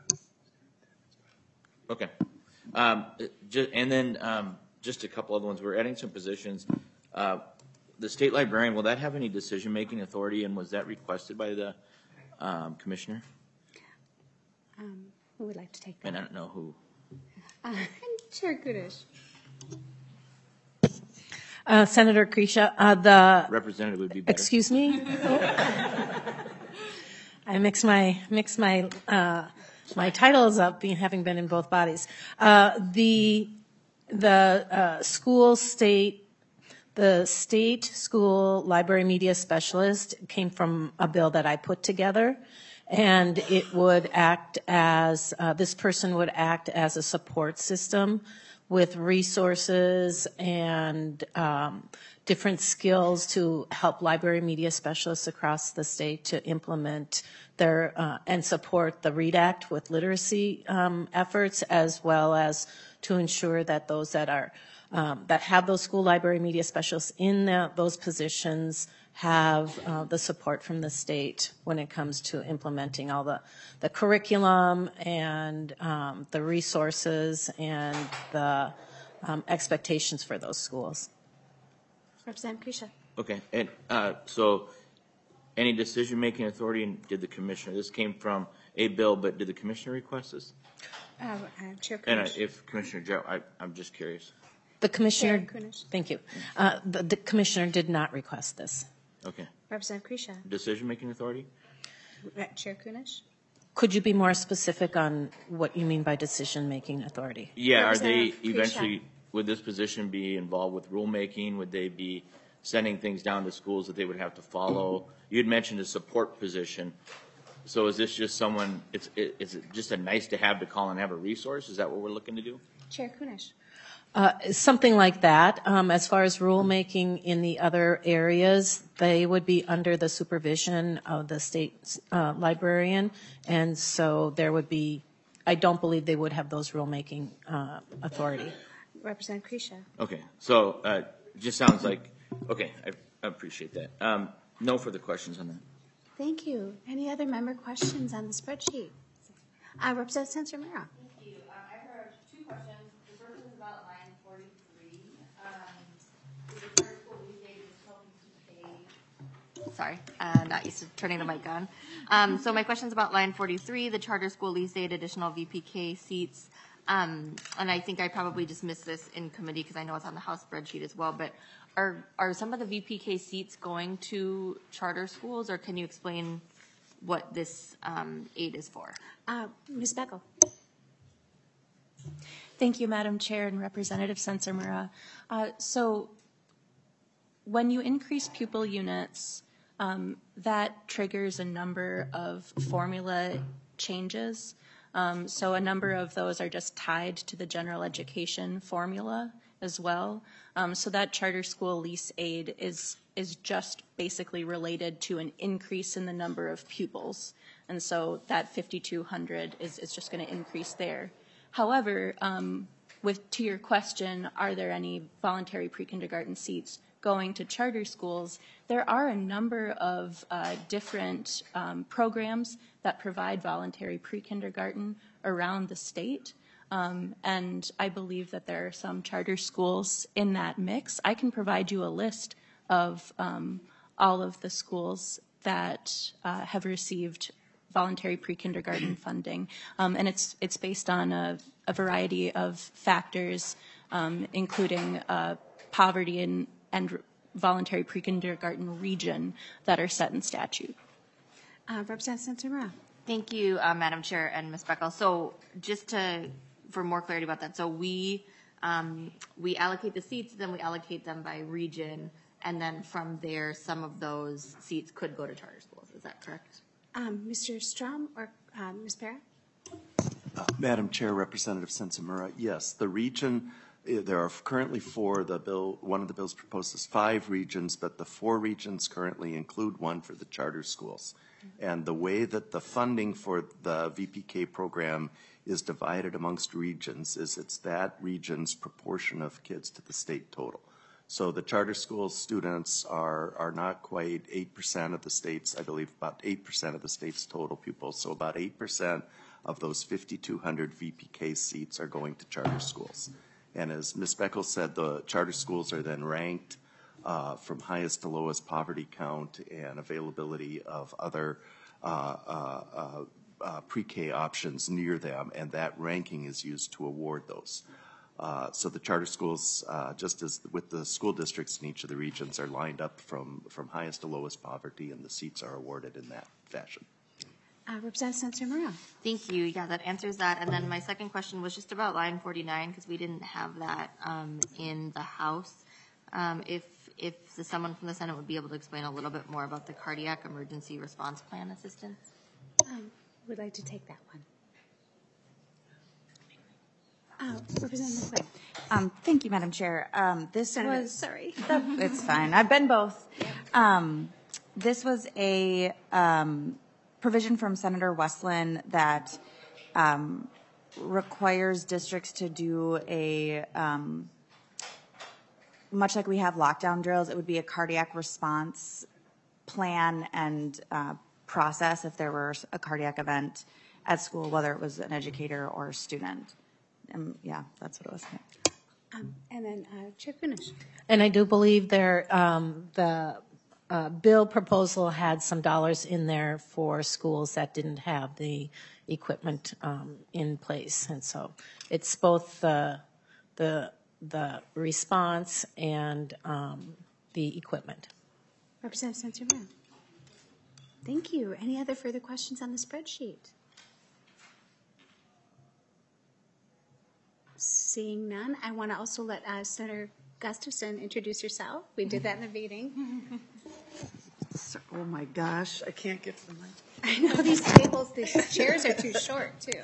Okay. Um, just, and then um, just a couple other ones. We're adding some positions. Uh, the state librarian, will that have any decision-making authority, and was that requested by the um, commissioner? Um, who would like to take that? And I don't know who. Uh, Chair Gudish. Uh, Senator Grisha, uh, the Representative would be better. excuse me. I mix my mix my uh, my titles up, being having been in both bodies. Uh, the the uh, school state the state school library media specialist came from a bill that I put together, and it would act as uh, this person would act as a support system with resources and um, different skills to help library media specialists across the state to implement their uh, and support the READ Act with literacy um, efforts, as well as to ensure that those that are um, that have those school library media specialists in the, those positions have uh, the support from the state when it comes to implementing all the, the curriculum and um, the resources and the um, expectations for those schools. Representative Grisha. Okay, and uh, so any decision-making authority, and did the commissioner, this came from a bill, but did the commissioner request this? Uh, uh, Chair And uh, Kunish. if Commissioner Joe, I, I'm just curious. The commissioner, Chair Kunish. thank you. Uh, the, the commissioner did not request this. Okay. Representative Grisha. Decision-making authority? Re- Chair Kunish. Could you be more specific on what you mean by decision-making authority? Yeah, are they Representative Grisha. eventually, would this position be involved with rulemaking? Would they be sending things down to schools that they would have to follow? You had mentioned a support position. So is this just someone, it's, it, is it just a nice to have to call and have a resource? Is that what we're looking to do? Chair Kunish. Uh, something like that. Um, as far as rulemaking in the other areas, they would be under the supervision of the state uh, librarian, and so there would be, I don't believe they would have those rulemaking uh, authority. Representative Grisha. Okay, so uh, just sounds like, okay, I, I appreciate that. Um, no further questions on that. Thank you. Any other member questions on the spreadsheet? Uh, Representative Sensamira. Thank you. Um, I heard two questions. The first is about line forty-three. Um, is the charter school these days is helping to pay? Sorry, uh, not used to turning the mic on. Um, so my question's about line forty-three, the charter school lease aid additional V P K seats. Um, and I think I probably just missed this in committee because I know it's on the House spreadsheet as well, but are, are some of the V P K seats going to charter schools, or can you explain what this um, aid is for? Uh, Miz Beckel. Thank you, Madam Chair and Representative Sensamura. Uh, so when you increase pupil units, um, that triggers a number of formula changes. Um, so a number of those are just tied to the general education formula as well. Um, so that charter school lease aid is is just basically related to an increase in the number of pupils. And so that fifty-two hundred is, is just going to increase there. However, um, with to your question, are there any voluntary pre-kindergarten seats going to charter schools? There are a number of uh, different um, programs that provide voluntary pre-kindergarten around the state. Um, and I believe that there are some charter schools in that mix. I can provide you a list of um, all of the schools that uh, have received voluntary pre-kindergarten funding. Um, and it's it's based on a, a variety of factors, um, including uh, poverty and, and voluntary pre-kindergarten region that are set in statute. Uh, Representative Sensamura. Thank you, uh, Madam Chair and Miz Beckel. So just to, for more clarity about that, so we um, we allocate the seats, then we allocate them by region, and then from there, some of those seats could go to charter schools. Is that correct? Um, Mister Strom or uh, Miz Para? Uh, Madam Chair, Representative Sensamura, yes, the region, uh, there are currently four. The bill, one of the bills proposes five regions, but the four regions currently include one for the charter schools. And the way that the funding for the V P K program is divided amongst regions is it's that region's proportion of kids to the state total. So the charter school students are, are not quite eight percent of the state's, I believe about eight percent of the state's total pupils. So about eight percent of those fifty-two hundred V P K seats are going to charter schools. And as Miz Beckel said, the charter schools are then ranked uh, from highest to lowest poverty count and availability of other uh, uh, uh, uh, pre-K options near them, and that ranking is used to award those. Uh, so the charter schools, uh, just as with the school districts in each of the regions, are lined up from, from highest to lowest poverty, and the seats are awarded in that fashion. Uh, Representative Sansomura. Thank you. Yeah, that answers that. And then my second question was just about line forty-nine, because we didn't have that um, in the House. Um, if if the, someone from the Senate would be able to explain a little bit more about the cardiac emergency response plan assistance. Um, would like to take that one. Uh, Representative McQuaid. Um, thank you, Madam Chair. Um, this Senator, was sorry. It's fine. I've been both. Um, this was a um, provision from Senator Westland that um, requires districts to do a um, much like we have lockdown drills. It would be a cardiac response plan and uh, process if there were a cardiac event at school, whether it was an educator or a student. Um, yeah, that's what it was. Um, and then uh, Chair Kunish. And I do believe there, um, the uh, bill proposal had some dollars in there for schools that didn't have the equipment um, in place. And so it's both the, the, the response and um, the equipment. Representative Sansomura. Thank you. Any other further questions on the spreadsheet? Seeing none, I want to also let uh, Senator Gustafson introduce herself. We did that in the meeting. Oh my gosh, I can't get to the mic. I know these tables, these chairs are too short too.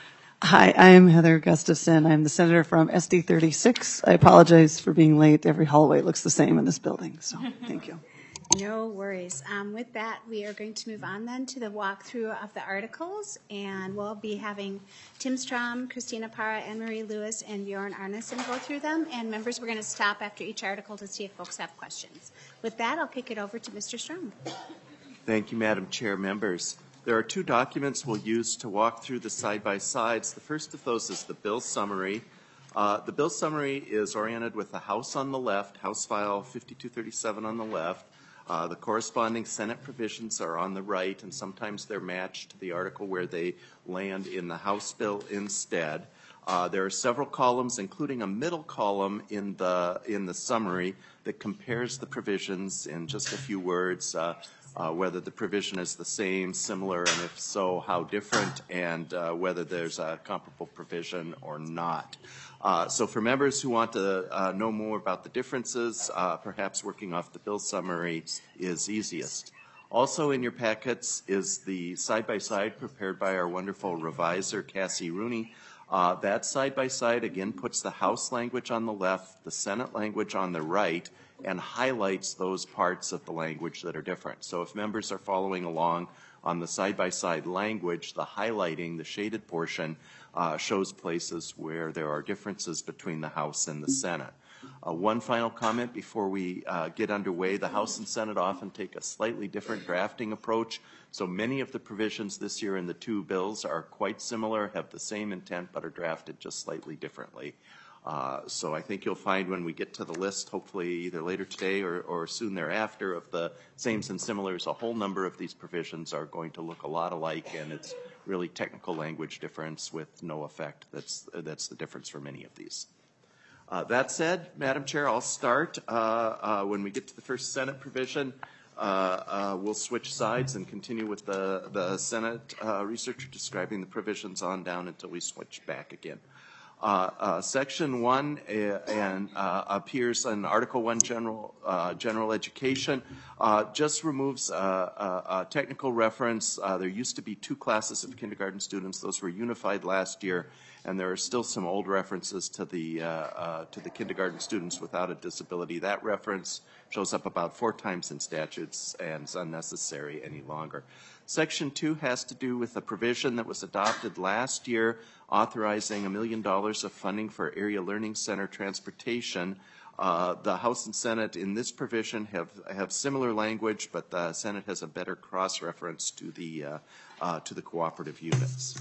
Hi, I'm Heather Gustafson. I'm the senator from S D thirty-six. I apologize for being late. Every hallway looks the same in this building, so thank you. No worries. Um, with that, we are going to move on then to the walkthrough of the articles, and we'll be having Tim Strom, Christina Parra, Anne Marie Lewis, and Bjorn Arneson go through them. And members, we're going to stop after each article to see if folks have questions. With that, I'll kick it over to Mister Strom. Thank you, Madam Chair. Members, there are two documents we'll use to walk through the side-by-sides. The first of those is the bill summary. Uh, the bill summary is oriented with the House on the left, House File fifty-two thirty-seven on the left. Uh, the corresponding Senate provisions are on the right, and sometimes they're matched to the article where they land in the House bill instead. Uh, there are several columns, including a middle column in the in the summary that compares the provisions in just a few words, uh, uh, whether the provision is the same, similar, and if so, how different, and uh, whether there's a comparable provision or not. Uh, so for members who want to uh, know more about the differences, uh, perhaps working off the bill summary is easiest. Also in your packets is the side-by-side prepared by our wonderful reviser, Cassie Rooney. Uh, that side-by-side again puts the House language on the left, the Senate language on the right, and highlights those parts of the language that are different. So if members are following along on the side-by-side language, the highlighting, the shaded portion, uh, shows places where there are differences between the House and the Senate. Uh, one final comment before we uh, get underway. The House and Senate often take a slightly different drafting approach. So many of the provisions this year in the two bills are quite similar, have the same intent, but are drafted just slightly differently. Uh, so I think you'll find when we get to the list, hopefully either later today or, or soon thereafter, of the sames and similars, a whole number of these provisions are going to look a lot alike, and it's really technical language difference with no effect. That's, that's the difference for many of these. Uh, that said, Madam Chair, I'll start. Uh, uh, when we get to the first Senate provision, uh, uh, we'll switch sides and continue with the, the Senate uh, researcher describing the provisions on down until we switch back again. Uh, uh, section one uh, and uh, appears in Article one, General uh, General Education. Uh, just removes uh, a, a technical reference. Uh, there used to be two classes of kindergarten students; those were unified last year, and there are still some old references to the uh, uh, to the kindergarten students without a disability. That reference shows up about four times in statutes and is unnecessary any longer. Section two has to do with a provision that was adopted last year authorizing a million dollars of funding for Area Learning Center transportation. Uh, the House and Senate in this provision have, have similar language, but the Senate has a better cross-reference to the, uh, uh, to the cooperative units.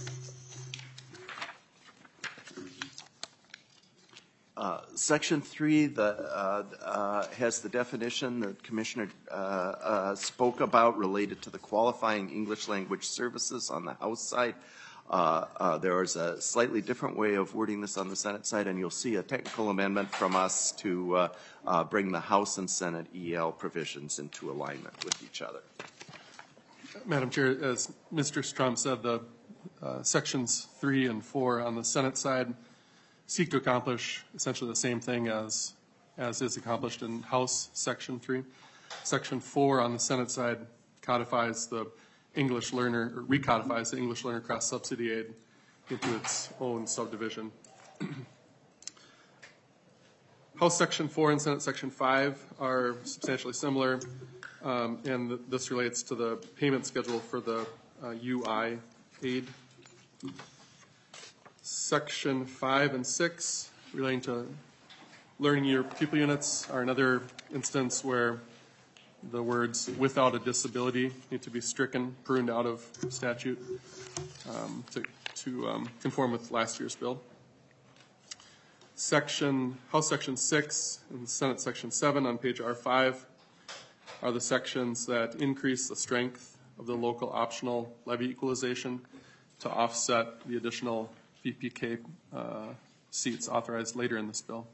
Uh, section three the, uh, uh, has the definition that Commissioner uh, uh, spoke about related to the qualifying English language services on the House side. Uh, uh, there is a slightly different way of wording this on the Senate side, and you'll see a technical amendment from us to uh, uh, bring the House and Senate E L provisions into alignment with each other. Madam Chair, as Mister Strom said, the uh, sections three and four on the Senate side seek to accomplish essentially the same thing as, as is accomplished in House Section three. Section four on the Senate side codifies the English learner, or recodifies the English learner cross subsidy aid into its own subdivision. House Section four and Senate Section five are substantially similar, um, and th this relates to the payment schedule for the uh, U I aid. Section five and six relating to learning year pupil units are another instance where the words "without a disability" need to be stricken, pruned out of statute um, to, to um, conform with last year's bill. Section, House Section six and Senate Section seven on page R five are the sections that increase the strength of the local optional levy equalization to offset the additional V P K uh, seats authorized later in this bill.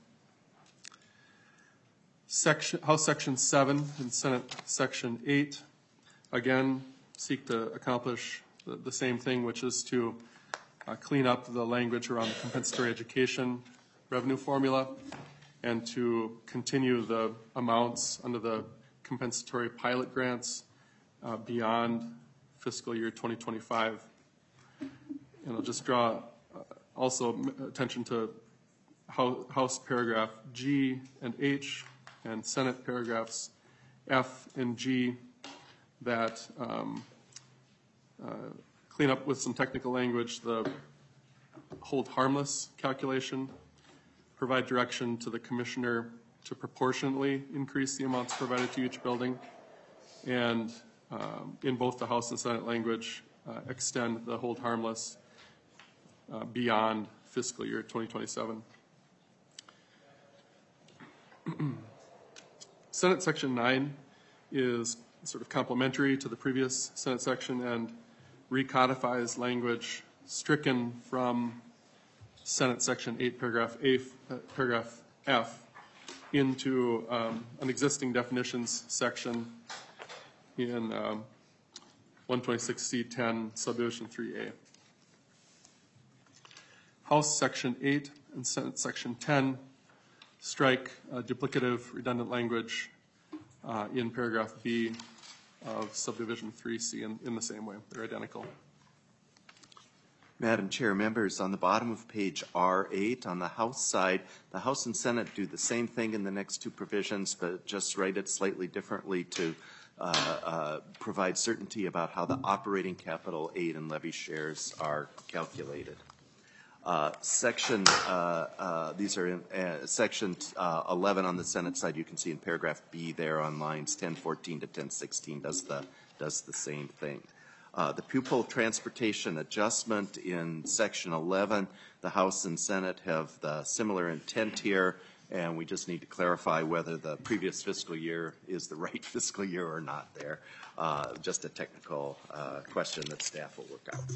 Section, House Section seven and Senate Section eight, again, seek to accomplish the, the same thing, which is to uh, clean up the language around the compensatory education revenue formula and to continue the amounts under the compensatory pilot grants uh, beyond fiscal year twenty twenty-five. And I'll just draw uh, also attention to House paragraph G and H and Senate paragraphs F and G that um, uh, clean up with some technical language the hold harmless calculation, provide direction to the commissioner to proportionately increase the amounts provided to each building, and um, in both the House and Senate language, uh, extend the hold harmless uh, beyond fiscal year twenty twenty-seven. Senate Section nine is sort of complementary to the previous Senate section and recodifies language stricken from Senate Section eight, paragraph, A, uh, paragraph F into um, an existing definitions section in um, one twenty-six C ten, subdivision three A. House Section eight and Senate Section ten strike uh, duplicative redundant language uh, in paragraph B of subdivision three C in, in the same way. They're identical. Madam Chair, members, on the bottom of page R eight, on the House side, the House and Senate do the same thing in the next two provisions, but just write it slightly differently to uh, uh, provide certainty about how the operating capital aid and levy shares are calculated. Uh, section, uh, uh, these are in uh, section uh, eleven on the Senate side. You can see in paragraph B there on lines ten fourteen to ten sixteen does the, does the same thing. Uh, the pupil transportation adjustment in section eleven, the House and Senate have the similar intent here, and we just need to clarify whether the previous fiscal year is the right fiscal year or not there. Uh, just a technical uh, question that staff will work out.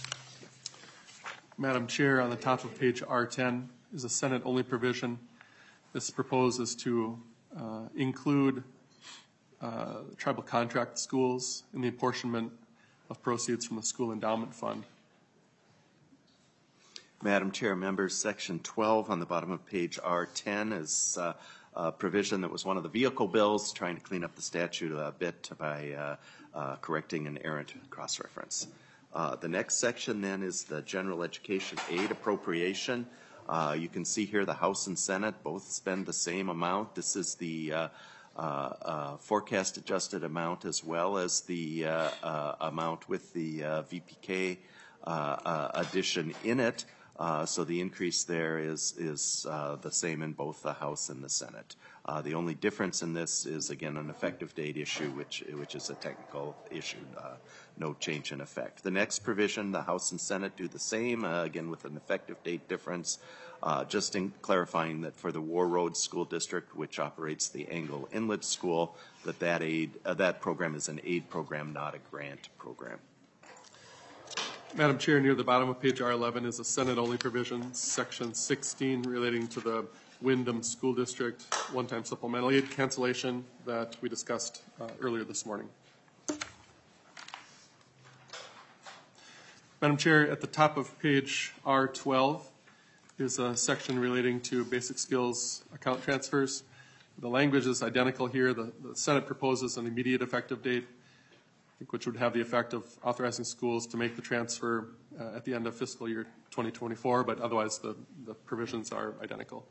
Madam Chair, on the top of page R ten is a Senate-only provision. This proposes to uh, include uh, tribal contract schools in the apportionment of proceeds from the school endowment fund. Madam Chair, members, section twelve on the bottom of page R ten is uh, a provision that was one of the vehicle bills, trying to clean up the statute a bit by uh, uh, correcting an errant cross-reference. Uh, the next section then is the general education aid appropriation. Uh, you can see here the House and Senate both spend the same amount. This is the uh, uh, uh, forecast adjusted amount as well as the uh, uh, amount with the uh, V P K uh, uh, addition in it. Uh, so the increase there is, is uh, the same in both the House and the Senate. Uh, the only difference in this is, again, an effective date issue, which, which is a technical issue, uh, no change in effect. The next provision, the House and Senate do the same, uh, again, with an effective date difference, uh, just in clarifying that for the War Road School District, which operates the Angle Inlet School, that that, aid, uh, that program is an aid program, not a grant program. Madam Chair, near the bottom of page R eleven is a Senate-only provision, section sixteen, relating to the Wyndham School District one-time supplemental aid cancellation that we discussed uh, earlier this morning. Madam Chair, at the top of page R twelve is a section relating to basic skills account transfers. The language is identical here. The, the Senate proposes an immediate effective date, which would have the effect of authorizing schools to make the transfer uh, at the end of fiscal year twenty twenty-four, but otherwise the, the provisions are identical.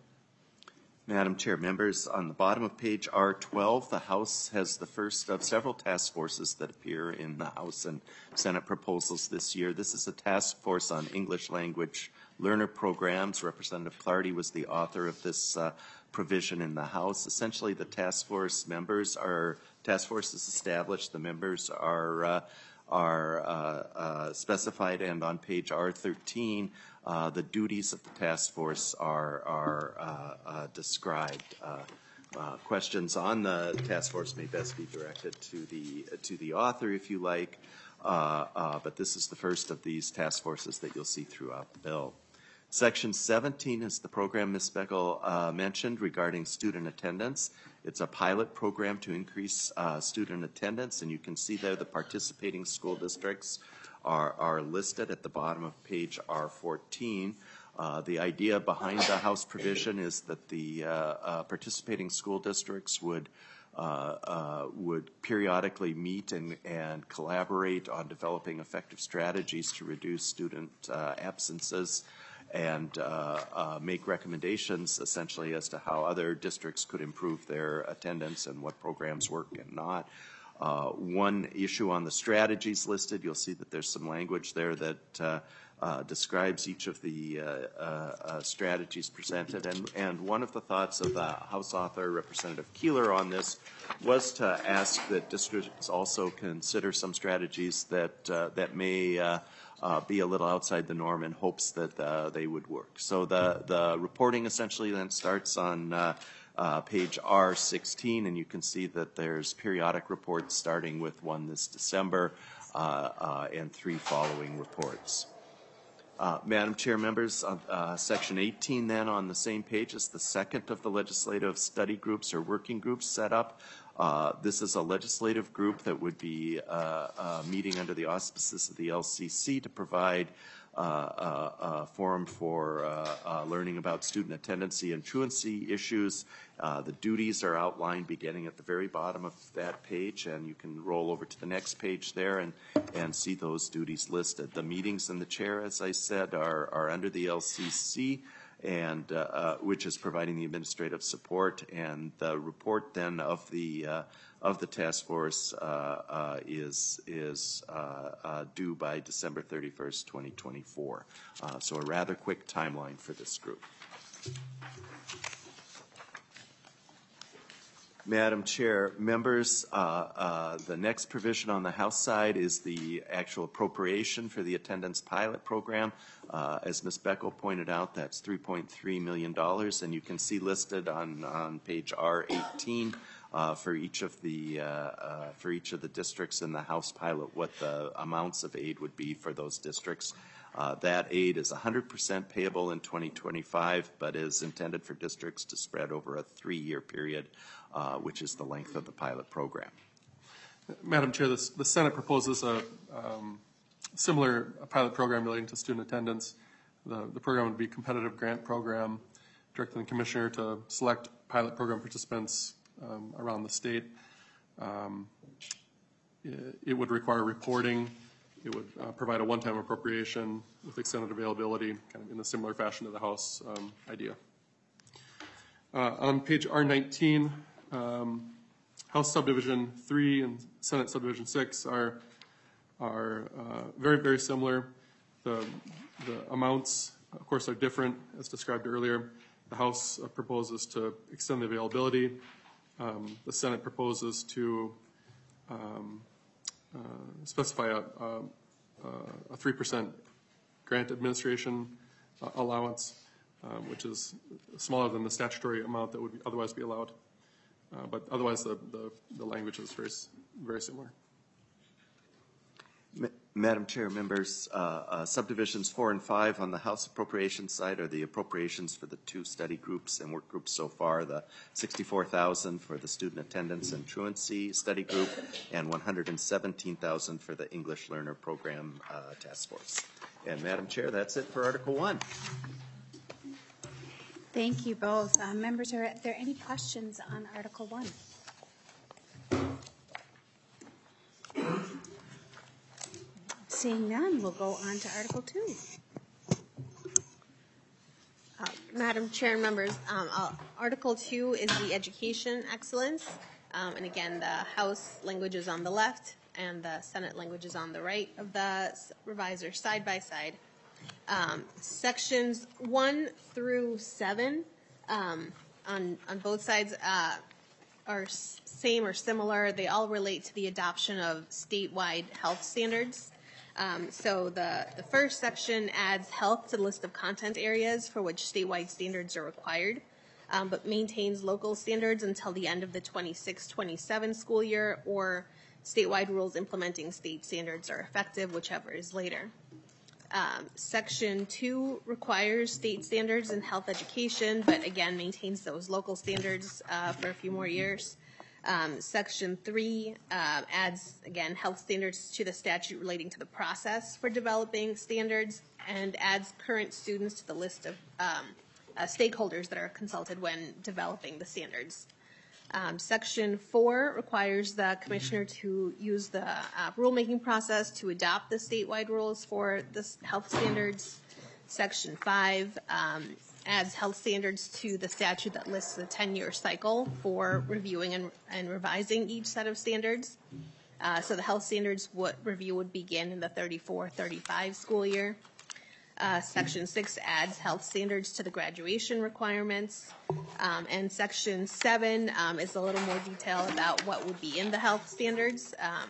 Madam Chair, members, on the bottom of page R twelve, the House has the first of several task forces that appear in the House and Senate proposals this year. This is a task force on English language learner programs. Representative Clardy was the author of this uh, provision in the House. Essentially, the task force members are, task force is established, the members are uh, are uh, uh, specified, and on page R thirteen, uh, the duties of the task force are, are uh, uh, described. Uh, uh, questions on the task force may best be directed to the, to the author, if you like, uh, uh, but this is the first of these task forces that you'll see throughout the bill. Section seventeen is the program Miz Beckel uh, mentioned regarding student attendance. It's a pilot program to increase uh, student attendance, and you can see there the participating school districts are, are listed at the bottom of page R fourteen. Uh, the idea behind the House provision is that the uh, uh, participating school districts would uh, uh, would periodically meet and, and collaborate on developing effective strategies to reduce student uh, absences, and uh, uh, make recommendations essentially as to how other districts could improve their attendance and what programs work and not. Uh, one issue on the strategies listed, you'll see that there's some language there that uh, uh, describes each of the uh, uh, uh, strategies presented. And, and one of the thoughts of the House author, Representative Keeler, on this was to ask that districts also consider some strategies that, uh, that may uh, Uh, be a little outside the norm, in hopes that uh, they would work. So the, the reporting essentially then starts on uh, uh, page R sixteen, and you can see that there's periodic reports starting with one this December uh, uh, and three following reports. Uh, Madam Chair, members, uh, uh, section eighteen then on the same page is the second of the legislative study groups or working groups set up. Uh, this is a legislative group that would be uh, uh, meeting under the auspices of the L C C to provide uh, uh, uh, forum for uh, uh, learning about student attendance and truancy issues. Uh, the duties are outlined beginning at the very bottom of that page, and you can roll over to the next page there and, and see those duties listed. The meetings in the chair, as I said, are, are under the L C C, and uh, uh, which is providing the administrative support, and the report then of the uh, of the task force uh, uh, is is uh, uh, due by December thirty-first, twenty twenty-four. Uh, so a rather quick timeline for this group. Madam Chair, members, uh, uh, the next provision on the House side is the actual appropriation for the attendance pilot program. Uh, as Miz Beckel pointed out, that's three point three million dollars, and you can see listed on, on page R eighteen uh, for each of the uh, uh, for each of the districts in the House pilot what the amounts of aid would be for those districts. Uh, that aid is one hundred percent payable in twenty twenty-five, but is intended for districts to spread over a three-year period, uh, which is the length of the pilot program. Madam Chair, this, the Senate proposes a um, similar pilot program relating to student attendance. The, the program would be a competitive grant program, directing the commissioner to select pilot program participants um, around the state. Um, it, it would require reporting. It would uh, provide a one-time appropriation with extended availability, kind of in a similar fashion to the House um, idea. Uh, on page R nineteen, um, House Subdivision three and Senate Subdivision six are, are uh, very, very similar. The, the amounts, of course, are different, as described earlier. The House uh, proposes to extend the availability. Um, the Senate proposes to um, Uh, specify a, a, a three percent grant administration uh, allowance, um, which is smaller than the statutory amount that would be, otherwise be allowed. Uh, but otherwise, the, the, the language is very, very similar. Madam Chair, members, uh, uh, subdivisions four and five on the House appropriations side are the appropriations for the two study groups and work groups so far, the sixty-four thousand for the student attendance and truancy study group and one hundred seventeen thousand for the English Learner Program uh, task force. And Madam Chair, that's it for Article one. Thank you both. Uh, members, are there any questions on Article one? Seeing none, we'll go on to Article two. Uh, Madam Chair and members, um, uh, Article two is the education excellence. Um, and again, the House language is on the left and the Senate language is on the right of the revisor side by side. Um, sections one through seven um, on, on both sides uh, are s- same or similar. They all relate to the adoption of statewide health standards. Um, so the, the first section adds health to the list of content areas for which statewide standards are required, um, but maintains local standards until the end of the twenty-six twenty-seven school year, or statewide rules implementing state standards are effective, whichever is later. Um, section two requires state standards in health education, but again maintains those local standards uh, for a few more years. Um, section three uh, adds, again, health standards to the statute relating to the process for developing standards, and adds current students to the list of um, uh, stakeholders that are consulted when developing the standards. Um, section four requires the commissioner to use the uh, rulemaking process to adopt the statewide rules for the health standards. Section five um, adds health standards to the statute that lists the ten-year cycle for reviewing and, and revising each set of standards. Uh, so the health standards would, review would begin in the thirty-four thirty-five school year. Uh, section six adds health standards to the graduation requirements. Um, and section seven um, is a little more detail about what would be in the health standards. Um,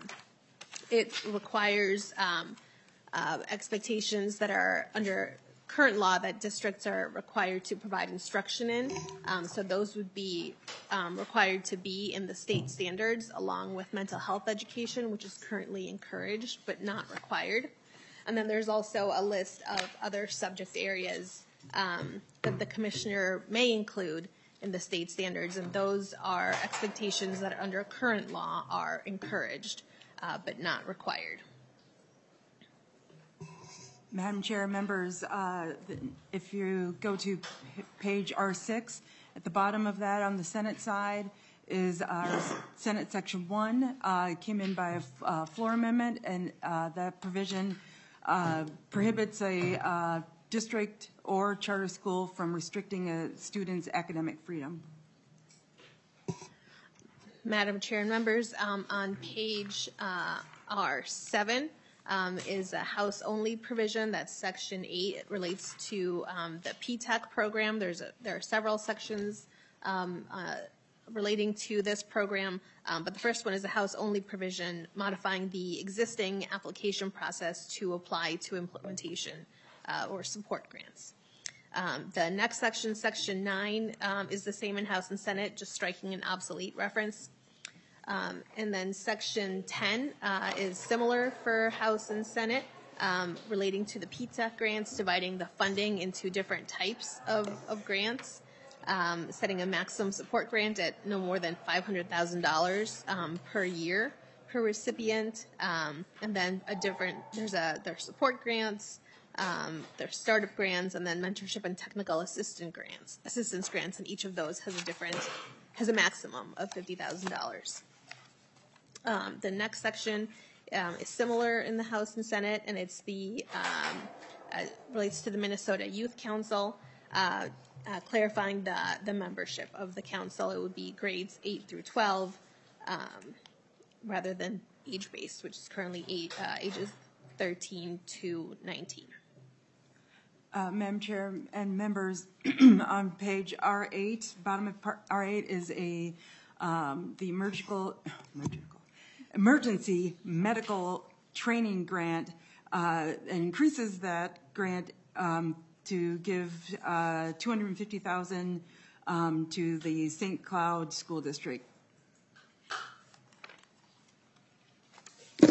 it requires um, uh, expectations that are under current law that districts are required to provide instruction in. Um, so those would be um, required to be in the state standards, along with mental health education, which is currently encouraged but not required. And then there's also a list of other subject areas um, that the commissioner may include in the state standards, and those are expectations that under current law are encouraged uh, but not required. Madam Chair, members, uh, if you go to p- page R six, at the bottom of that on the Senate side is our Senate Section one. Uh, it came in by a f- uh, floor amendment, and uh, that provision uh, prohibits a uh, district or charter school from restricting a student's academic freedom. Madam Chair and members, um, on page uh, R seven, Um, is a House-only provision. That's Section eight. It relates to um, the P TEC program. There's a, there are several sections um, uh, relating to this program, um, but the first one is a House-only provision modifying the existing application process to apply to implementation uh, or support grants. Um, the next section, Section nine, um, is the same in House and Senate, just striking an obsolete reference. Um, and then Section ten uh, is similar for House and Senate, um, relating to the P TEC grants, dividing the funding into different types of, of grants, um, setting a maximum support grant at no more than five hundred thousand dollars um, per year per recipient, um, and then a different, there's a, there's support grants, um, there's startup grants, and then mentorship and technical assistant grants, assistance grants, and each of those has a different, has a maximum of fifty thousand dollars. Um, the next section um, is similar in the House and Senate, and it's the um, uh, relates to the Minnesota Youth Council, uh, uh, clarifying the the membership of the council. It would be grades eight through twelve, um, rather than age based, which is currently eight, uh, ages thirteen to nineteen. Uh, Madam Chair and members, on page R eight, bottom of part R eight is a um, the emergical, emergical, emergency medical training grant, uh, and increases that grant um, to give uh, two hundred fifty thousand dollars um, to the Saint Cloud School District.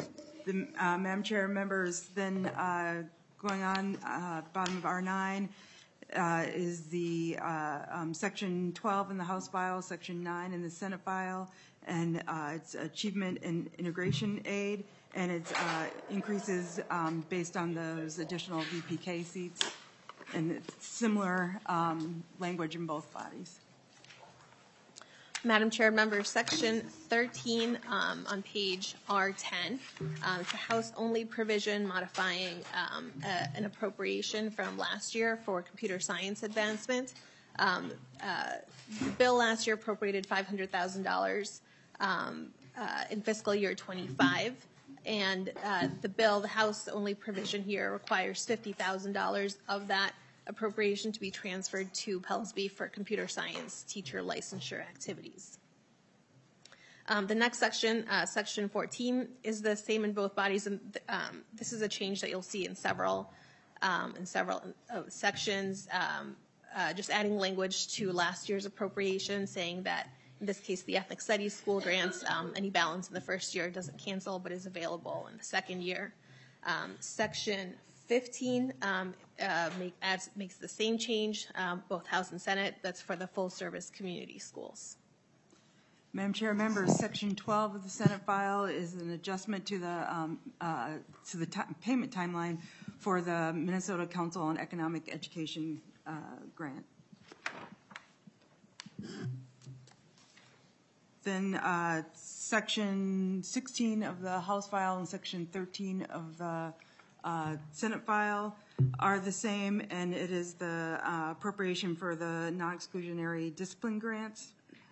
the, uh, Madam Chair, members, then uh, going on, uh, bottom of R nine uh, is the uh, um, Section twelve in the House file, Section nine in the Senate file, and uh, it's achievement and integration aid, and it's uh, increases um, based on those additional V P K seats, and it's similar um, language in both bodies. Madam Chair, members, Section thirteen um, on page R ten, um, it's a House-only provision modifying um, a, an appropriation from last year for computer science advancement. Um, uh, the bill last year appropriated five hundred thousand dollars um, uh, in fiscal year twenty-five, and uh, the bill, the House-only provision here requires fifty thousand dollars of that appropriation to be transferred to Pellsby for computer science teacher licensure activities. Um, the next section, uh, section fourteen, is the same in both bodies, and um, this is a change that you'll see in several um, in several uh, sections. Um, uh, just adding language to last year's appropriation, saying that in this case the ethnic studies school grants, um, any balance in the first year doesn't cancel but is available in the second year. Um, section fifteen um, uh, make, adds, makes the same change, um, both House and Senate. That's for the full service community schools. Madam Chair, members, Section twelve of the Senate file is an adjustment to the um, uh, to the payment timeline for the Minnesota Council on Economic Education uh, grant. Then uh, Section sixteen of the House file and Section thirteen of the uh, Senate file are the same, and it is the uh, appropriation for the non-exclusionary discipline grants.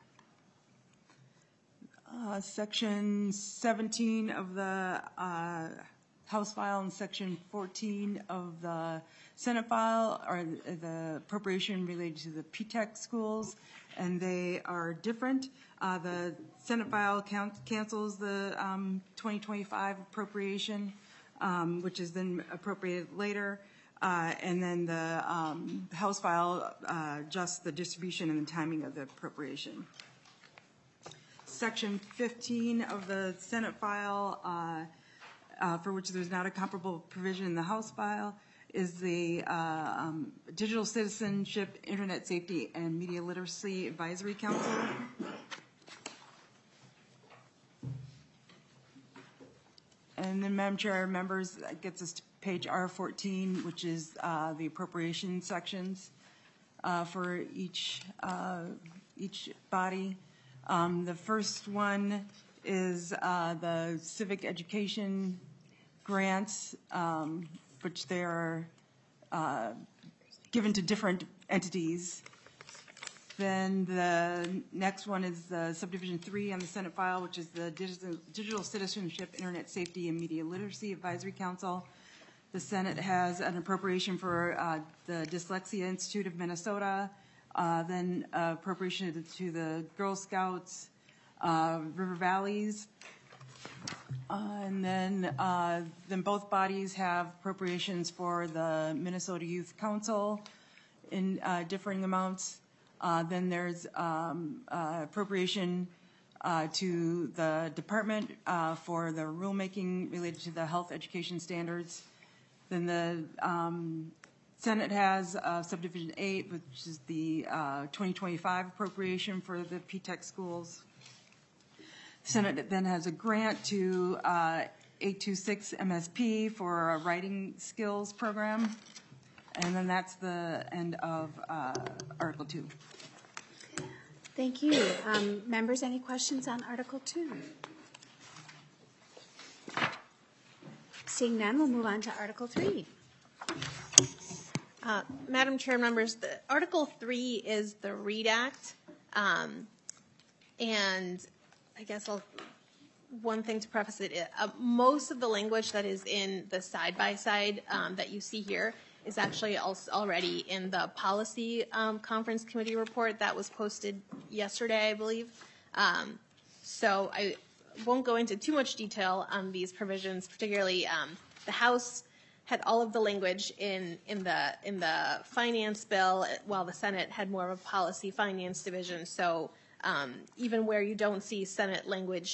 Uh, Section seventeen of the uh, House file and Section fourteen of the Senate file are the appropriation related to the P TEC schools, and they are different. Uh, the Senate file count, cancels the um, twenty twenty-five appropriation, um, which is then appropriated later, uh, and then the um, House file uh, adjusts the distribution and the timing of the appropriation. Section fifteen of the Senate file, uh, uh, for which there's not a comparable provision in the House file, is the uh, um, Digital Citizenship, Internet Safety, and Media Literacy Advisory Council. And then, Madam Chair, members, that gets us to page R fourteen, which is uh, the appropriation sections uh, for each uh, each body. Um, the first one is uh, the civic education grants, um, which they are uh, given to different entities. Then the next one is the subdivision three on the Senate file, which is the Digital, Digital Citizenship, Internet Safety, and Media Literacy Advisory Council. The Senate has an appropriation for uh, the Dyslexia Institute of Minnesota, uh, then uh, appropriation to the Girl Scouts, uh, River Valleys, uh, and then uh, then both bodies have appropriations for the Minnesota Youth Council in uh, differing amounts. Uh, then there's um, uh, appropriation uh, to the department uh, for the rulemaking related to the health education standards. Then the um, Senate has uh, subdivision eight, which is the uh, twenty twenty-five appropriation for the P TEC schools. Senate then has a grant to uh, eight twenty-six M S P for a writing skills program. And then that's the end of uh, Article two. Thank you. Um, members, any questions on Article two? Seeing none, we'll move on to Article three. Uh, Madam Chair, members, the, Article three is the READ Act. Um, and I guess I'll, one thing to preface it, uh, most of the language that is in the side-by-side um, that you see here is actually also already in the policy um, conference committee report that was posted yesterday, I believe. Um, so I won't go into too much detail on these provisions, particularly um, the House had all of the language in, in the in the finance bill, while the Senate had more of a policy finance division. So um, even where you don't see Senate language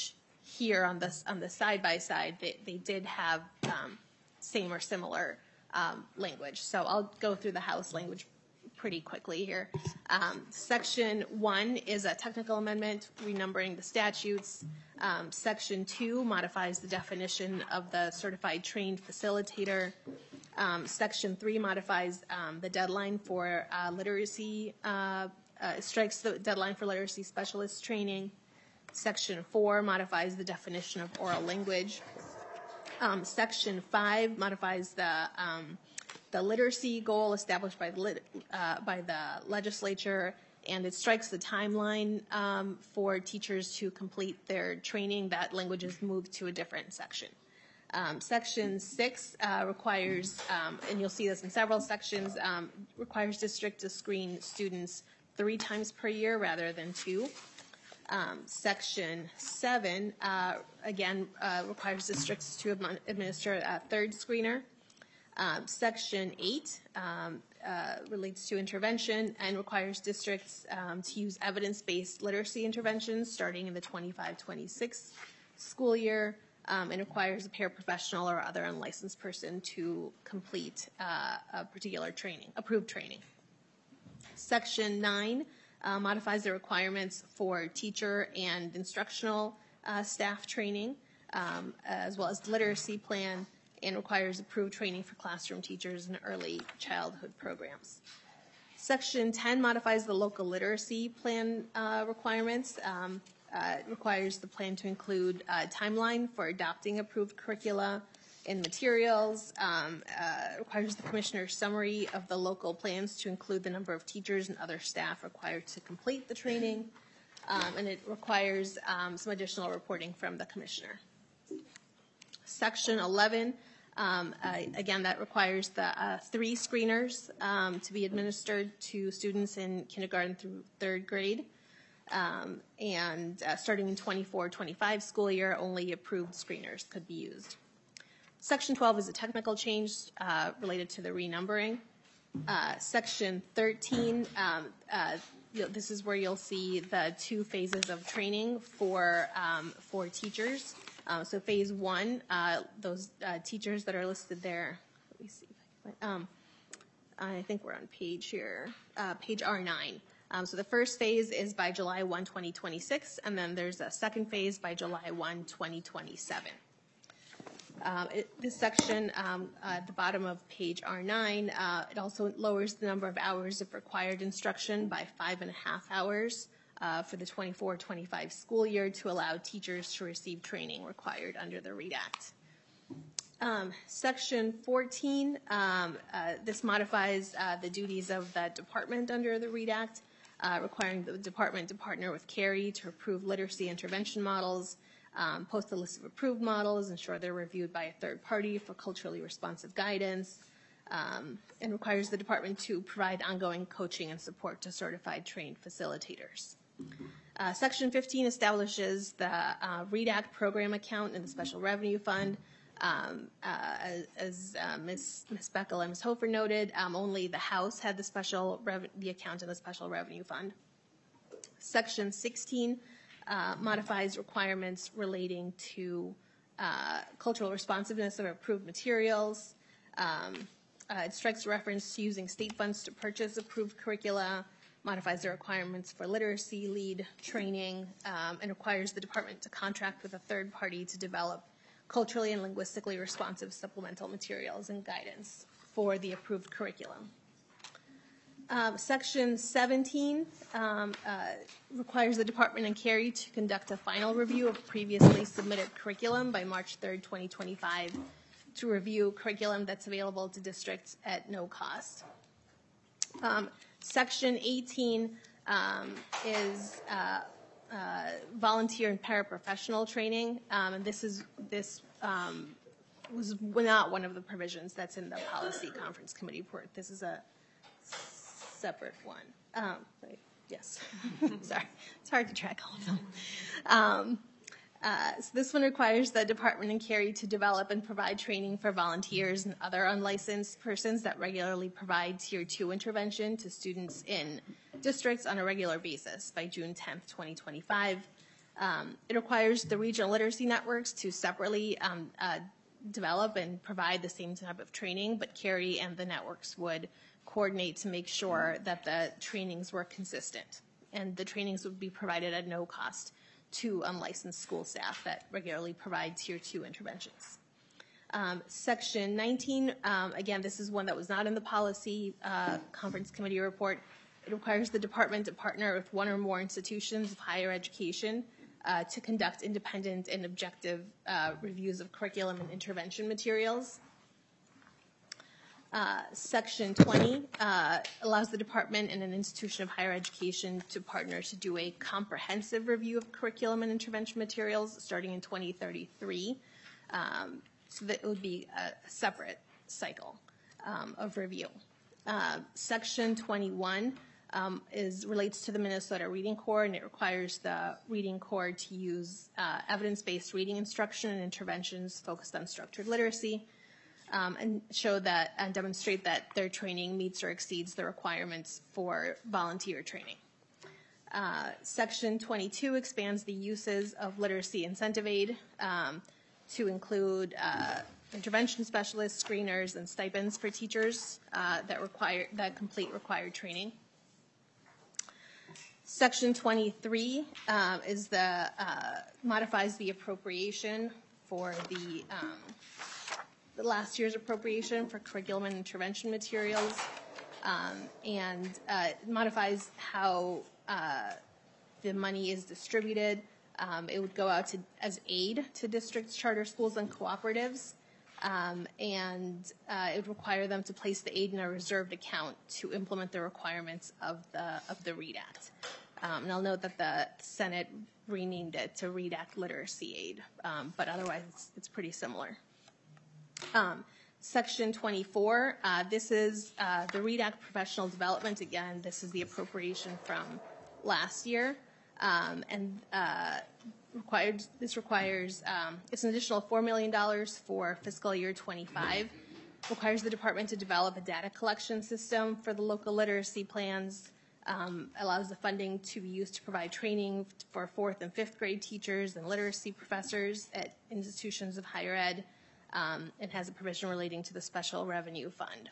here on this on the side by side, they, they did have um, same or similar um, language. So I'll go through the House language pretty quickly here. Um, section one is a technical amendment renumbering the statutes. Um, section two modifies the definition of the certified trained facilitator. Um, section three modifies um, the deadline for uh, literacy, uh, uh, strikes the deadline for literacy specialist training. Section four modifies the definition of oral language. Um, section five modifies the um, the literacy goal established by the lit, uh, by the legislature, and it strikes the timeline um, for teachers to complete their training. That language is moved to a different section. Um, section six uh, requires, um, and you'll see this in several sections, um, requires district to screen students three times per year rather than two. Um, section seven, uh, again, uh, requires districts to admin- administer a third screener. Um, section eight um, uh, relates to intervention and requires districts um, to use evidence-based literacy interventions starting in the twenty-five twenty-six school year, um, and requires a paraprofessional or other unlicensed person to complete uh, a particular training, approved training. Section nine uh, modifies the requirements for teacher and instructional uh, staff training, um, as well as the literacy plan, and requires approved training for classroom teachers and early childhood programs. Section ten modifies the local literacy plan uh, requirements. Um, uh, it requires the plan to include a timeline for adopting approved curricula and materials. Um, uh, requires the commissioner's summary of the local plans to include the number of teachers and other staff required to complete the training. Um, and it requires um, some additional reporting from the commissioner. Section eleven, um, uh, again, that requires the uh, three screeners um, to be administered to students in kindergarten through third grade. Um, and uh, starting in twenty-four twenty-five school year, only approved screeners could be used. Section twelve is a technical change uh, related to the renumbering. Uh, section thirteen, um, uh, you know, this is where you'll see the two phases of training for um, for teachers. Um, so phase one, uh, those uh, teachers that are listed there, let me see if I can find, um, I think we're on page here, uh, page R nine. Um, so the first phase is by July first, twenty twenty-six, and then there's a second phase by July first, twenty twenty-seven. Um, it, this section um, uh, at the bottom of page R nine, uh, it also lowers the number of hours of required instruction by five and a half hours uh, for the twenty-four twenty-five school year to allow teachers to receive training required under the READ Act. Um, section fourteen, um, uh, this modifies uh, the duties of the department under the READ Act, uh, requiring the department to partner with CARI to approve literacy intervention models, um, post a list of approved models, ensure they're reviewed by a third party for culturally responsive guidance, um, and requires the department to provide ongoing coaching and support to certified trained facilitators. Uh, section fifteen establishes the uh, READ Act program account in the Special Revenue Fund. Um, uh, as as uh, Miz Miz Beckel and Miz Hofer noted, um, only the House had the special rev the account in the Special Revenue Fund. Section sixteen uh, modifies requirements relating to uh, cultural responsiveness of approved materials. Um, uh, it strikes a reference to using state funds to purchase approved curricula, modifies the requirements for literacy lead training, um, and requires the department to contract with a third party to develop culturally and linguistically responsive supplemental materials and guidance for the approved curriculum. Um, section seventeen um, uh, requires the department and CARI to conduct a final review of previously submitted curriculum by March third, twenty twenty-five, to review curriculum that's available to districts at no cost. Um, section eighteen um, is uh, Uh, volunteer and paraprofessional training, um, and this is this um, was not one of the provisions that's in the policy conference committee report. This is a separate one. Um, right, yes, sorry, it's hard to track all of them. Um, uh, so this one requires the department and CARI to develop and provide training for volunteers and other unlicensed persons that regularly provide tier two intervention to students in districts on a regular basis by June tenth, twenty twenty-five. Um, It requires the regional literacy networks to separately um, uh, develop and provide the same type of training, but Carrie and the networks would coordinate to make sure that the trainings were consistent. And the trainings would be provided at no cost to unlicensed school staff that regularly provide tier two interventions. Um, Section nineteen, um, again, this is one that was not in the policy uh, conference committee report. It requires the department to partner with one or more institutions of higher education uh, to conduct independent and objective uh, reviews of curriculum and intervention materials. Uh, Section twenty uh, allows the department and an institution of higher education to partner to do a comprehensive review of curriculum and intervention materials starting in twenty thirty-three. Um, so that it would be a separate cycle um, of review. Uh, Section twenty-one um, is relates to the Minnesota Reading Corps, and it requires the Reading Corps to use uh, evidence-based reading instruction and interventions focused on structured literacy. Um, and show that and demonstrate that their training meets or exceeds the requirements for volunteer training. Uh, Section twenty-two expands the uses of literacy incentive aid um, to include uh, intervention specialists, screeners, and stipends for teachers uh, that require that complete required training. Section twenty-three uh, is the uh, modifies the appropriation for the um, the last year's appropriation for curriculum and intervention materials, um, and uh, modifies how uh, the money is distributed. Um, it would go out to, as aid to districts, charter schools, and cooperatives, um, and uh, it would require them to place the aid in a reserved account to implement the requirements of the of the READ Act. Um, and I'll note that the Senate renamed it to READ Act Literacy Aid, um, but otherwise it's, it's pretty similar. Um, Section twenty-four, uh, this is uh, the READ Act Professional Development. Again, this is the appropriation from last year. Um, and uh, required, this requires, um, it's an additional four million dollars for fiscal year twenty-five. Requires the department to develop a data collection system for the local literacy plans. Um, allows the funding to be used to provide training for fourth and fifth grade teachers and literacy professors at institutions of higher ed. Um, and has a provision relating to the Special Revenue Fund.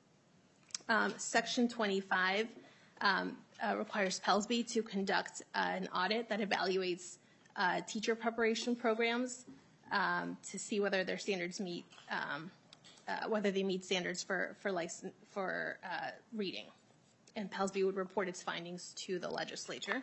Um, Section twenty-five um, uh, requires Pelsby to conduct uh, an audit that evaluates uh, teacher preparation programs um, to see whether their standards meet, um, uh, whether they meet standards for for license for uh, reading, and Pelsby would report its findings to the legislature.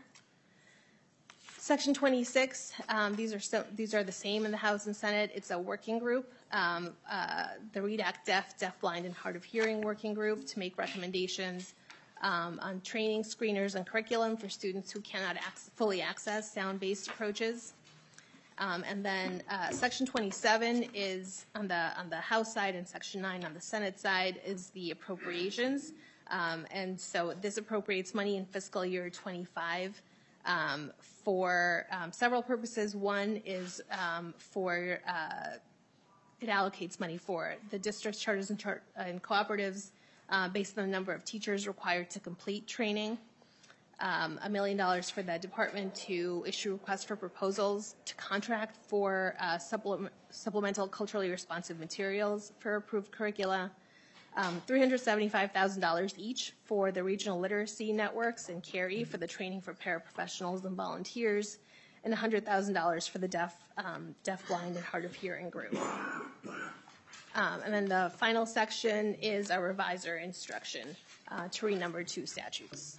Section twenty-six, um, these are so, these are the same in the House and Senate. It's a working group, um, uh, the READ Act Deaf, Deafblind, and Hard of Hearing working group to make recommendations um, on training, screeners, and curriculum for students who cannot ac- fully access sound-based approaches. Um, and then uh, Section twenty-seven is on the on the House side, and Section nine on the Senate side is the appropriations. Um, and so this appropriates money in fiscal year twenty-five. Um, for um, several purposes. One is um, for, uh, it allocates money for the district's charters and, char- and cooperatives uh, based on the number of teachers required to complete training. Um, a million dollars for the department to issue requests for proposals to contract for uh, supplement, supplemental culturally responsive materials for approved curricula. Um, three hundred seventy-five thousand dollars each for the regional literacy networks and Carrie for the training for paraprofessionals and volunteers, and one hundred thousand dollars for the deaf, um, deaf-blind, and hard of hearing group. Um, and then the final section is a revisor instruction uh, to renumber two statutes.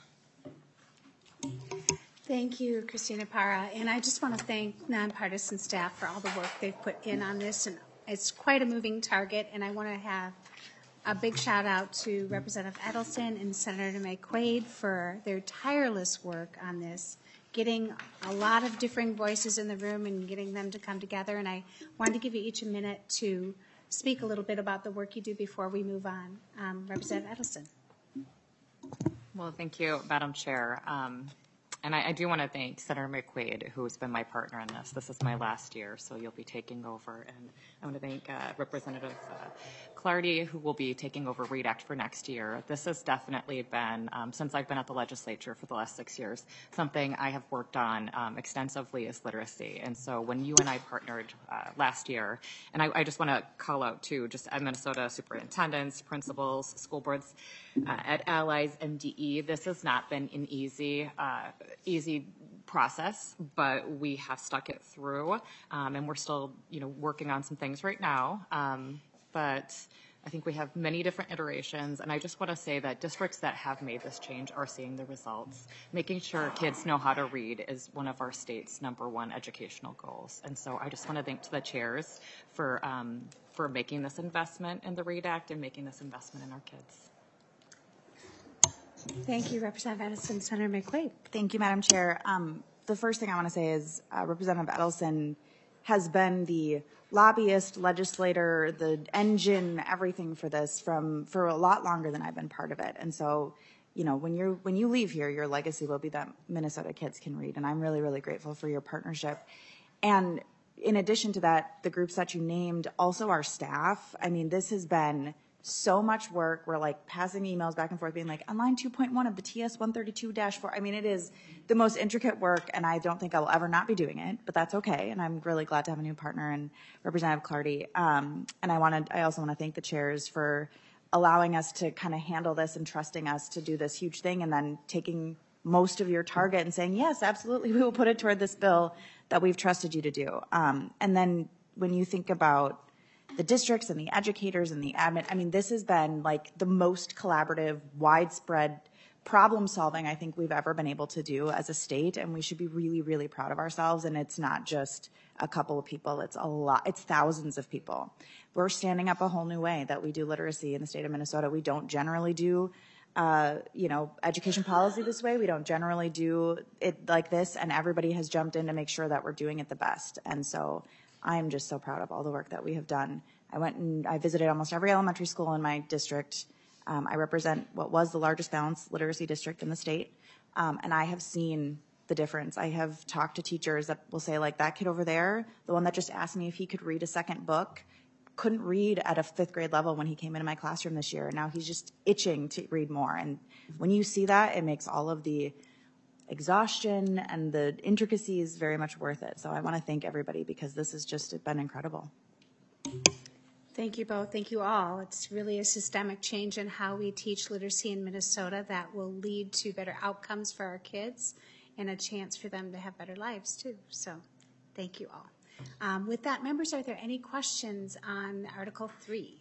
Thank you, Christina Parra. And I just want to thank nonpartisan staff for all the work they've put in on this. And it's quite a moving target, and I want to have a big shout out to Representative Edelson and Senator McQuaid for their tireless work on this, getting a lot of different voices in the room and getting them to come together. And I wanted to give you each a minute to speak a little bit about the work you do before we move on. Um, Representative Edelson. Well, thank you, Madam Chair. Um, And I, I do want to thank Senator McQuaid, who's been my partner in this. This is my last year, so you'll be taking over. And I want to thank uh, Representative uh, Clardy, who will be taking over READ Act for next year, this has definitely been, um, since I've been at the legislature for the last six years, something I have worked on um, extensively is literacy. And so when you and I partnered uh, last year, and I, I just want to call out too, just at Minnesota superintendents, principals, school boards, uh, at Allies, M D E, this has not been an easy, uh, easy process, but we have stuck it through, um, and we're still, you know, working on some things right now. Um, but I think we have many different iterations, and I just want to say that districts that have made this change are seeing the results. Making sure kids know how to read is one of our state's number one educational goals, and so I just want to thank to the chairs for um, for making this investment in the READ Act and making this investment in our kids. Thank you, Representative Edison. Senator McQuaid. Thank you, Madam Chair. Um, the first thing I want to say is uh, Representative Edelson has been the lobbyist, legislator, the engine, everything for this from for a lot longer than I've been part of it. And so, you know, when you're when you leave here, your legacy will be that Minnesota kids can read. And I'm really, really grateful for your partnership. And in addition to that, the groups that you named, also our staff. I mean, this has been so much work. We're like passing emails back and forth being like, on line two point one of the T S one thirty-two dash four. I mean, it is the most intricate work, and I don't think I will ever not be doing it, but that's okay. And I'm really glad to have a new partner in Representative Clardy. Um, and I wanted, I also want to thank the chairs for allowing us to kind of handle this and trusting us to do this huge thing, and then taking most of your target and saying, yes, absolutely, we will put it toward this bill that we've trusted you to do. Um, and then when you think about the districts and the educators and the admin, I mean, this has been like the most collaborative, widespread problem solving I think we've ever been able to do as a state, and we should be really, really proud of ourselves. And it's not just a couple of people, it's a lot, it's thousands of people. We're standing up a whole new way that we do literacy in the state of Minnesota. We don't generally do uh, you know, education policy this way. We don't generally do it like this, and everybody has jumped in to make sure that we're doing it the best. And so I'm just so proud of all the work that we have done. I went and I visited almost every elementary school in my district. Um, I represent what was the largest balanced literacy district in the state, um, and I have seen the difference. I have talked to teachers that will say, like, that kid over there, the one that just asked me if he could read a second book, couldn't read at a fifth grade level when he came into my classroom this year, and now he's just itching to read more. And when you see that, it makes all of the exhaustion and the intricacies very much worth it. So I want to thank everybody, because this has just been incredible. Thank you both. Thank you all. It's really a systemic change in how we teach literacy in Minnesota that will lead to better outcomes for our kids and a chance for them to have better lives too. So thank you all. Um, with that, members, are there any questions on Article three?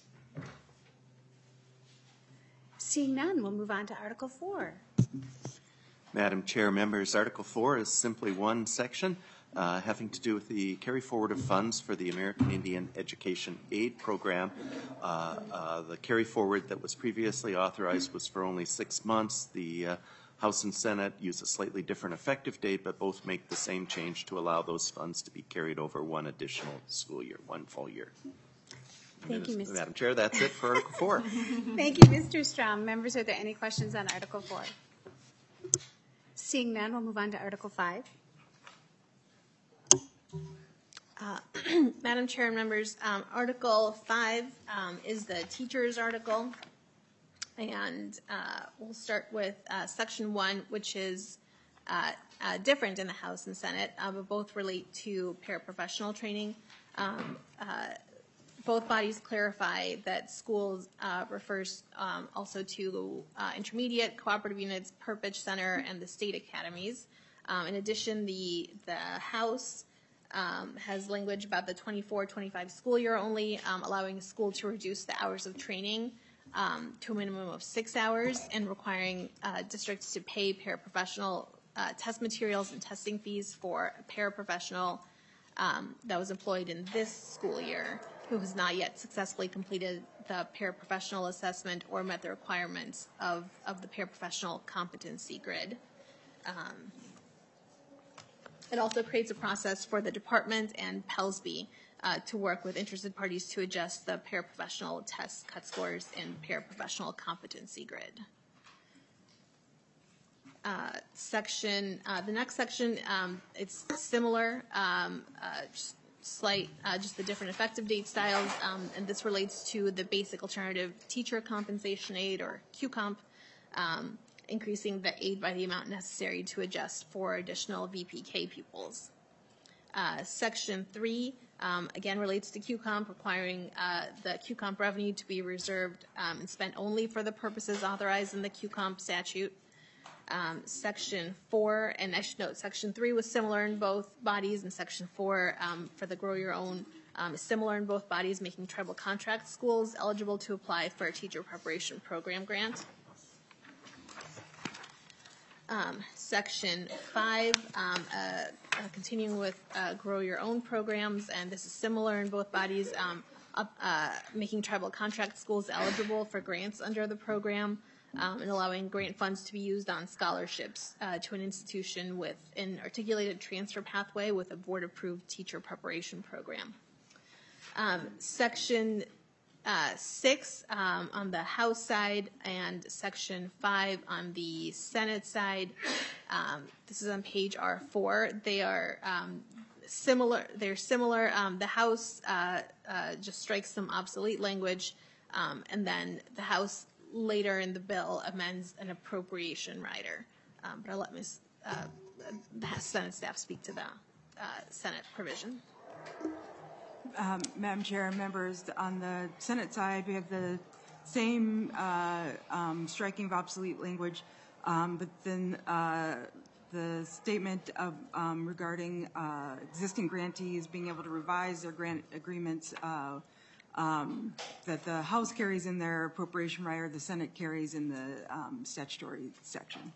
Seeing none, we'll move on to Article four. Madam Chair, members, Article four is simply one section uh, having to do with the carry forward of funds for the American Indian Education Aid Program. Uh, uh, the carry forward that was previously authorized was for only six months. The uh, House and Senate use a slightly different effective date, but both make the same change to allow those funds to be carried over one additional school year, one full year. Thank you, Mister Madam Chair, that's it for Article four. Thank you, Mister Strom. Members, are there any questions on Article four? Seeing none, we'll move on to Article five. Uh, Madam Chair and members, um, Article five um, is the teachers article. And uh, we'll start with uh, Section one, which is uh, uh, different in the House and Senate, uh, but both relate to paraprofessional training. Um, uh, both bodies clarify that schools uh, refers um, also to uh, intermediate, cooperative units, Perpich Center, and the state academies. Um, in addition, the, the House um, has language about the twenty-four twenty-five school year only, um, allowing a school to reduce the hours of training Um, to a minimum of six hours, and requiring uh, districts to pay paraprofessional uh, test materials and testing fees for a paraprofessional um, that was employed in this school year who has not yet successfully completed the paraprofessional assessment or met the requirements of, of the paraprofessional competency grid. Um, it also creates a process for the department and Pelsby Uh, to work with interested parties to adjust the paraprofessional test cut scores and paraprofessional competency grid. Uh, section, uh, the next section, um, it's similar, um, uh, slight, uh, just the different effective date styles, um, and this relates to the basic alternative teacher compensation aid, or Q comp, um, increasing the aid by the amount necessary to adjust for additional V P K pupils. Uh, section three, um, again, relates to Q comp, requiring uh, the Q comp revenue to be reserved um, and spent only for the purposes authorized in the Q comp statute. Um, section four, and I should note, section three was similar in both bodies, and section four um, for the Grow Your Own um, is similar in both bodies, making tribal contract schools eligible to apply for a teacher preparation program grant. Um, section five, um, uh, uh, continuing with uh, Grow Your Own programs, and this is similar in both bodies, um, up, uh, making tribal contract schools eligible for grants under the program, um, and allowing grant funds to be used on scholarships uh, to an institution with an articulated transfer pathway with a board-approved teacher preparation program. Um, section Uh, six um, on the House side, and section five on the Senate side. Um, this is on page R four. They are um, similar. They're similar. Um, the House uh, uh, just strikes some obsolete language, um, and then the House later in the bill amends an appropriation rider. Um, but I'll let Miz Uh, the Senate staff speak to the uh, Senate provision. Um, Madam Chair and members, on the Senate side, we have the same uh, um, striking of obsolete language, um, but then uh, the statement of um, regarding uh, existing grantees being able to revise their grant agreements uh, um, that the House carries in their appropriation rider, the Senate carries in the um, statutory section.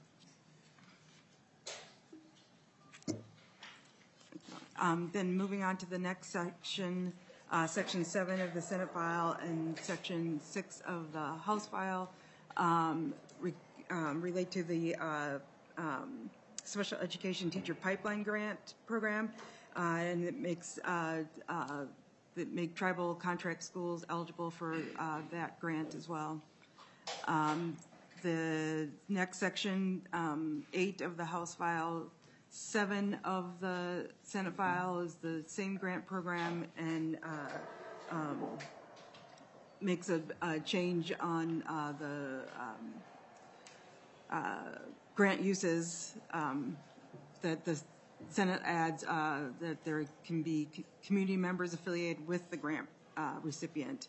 Um, then moving on to the next section, uh, section seven of the Senate file and section six of the House file um, re, um, relate to the uh, um, special education teacher pipeline grant program, uh, and it makes uh, uh, that make tribal contract schools eligible for uh, that grant as well. Um, the next section, um, eight of the House file. Seven of the Senate file is the same grant program, and uh, um, makes a, a change on uh, the um, uh, grant uses um, that the Senate adds uh, that there can be community members affiliated with the grant uh, recipient.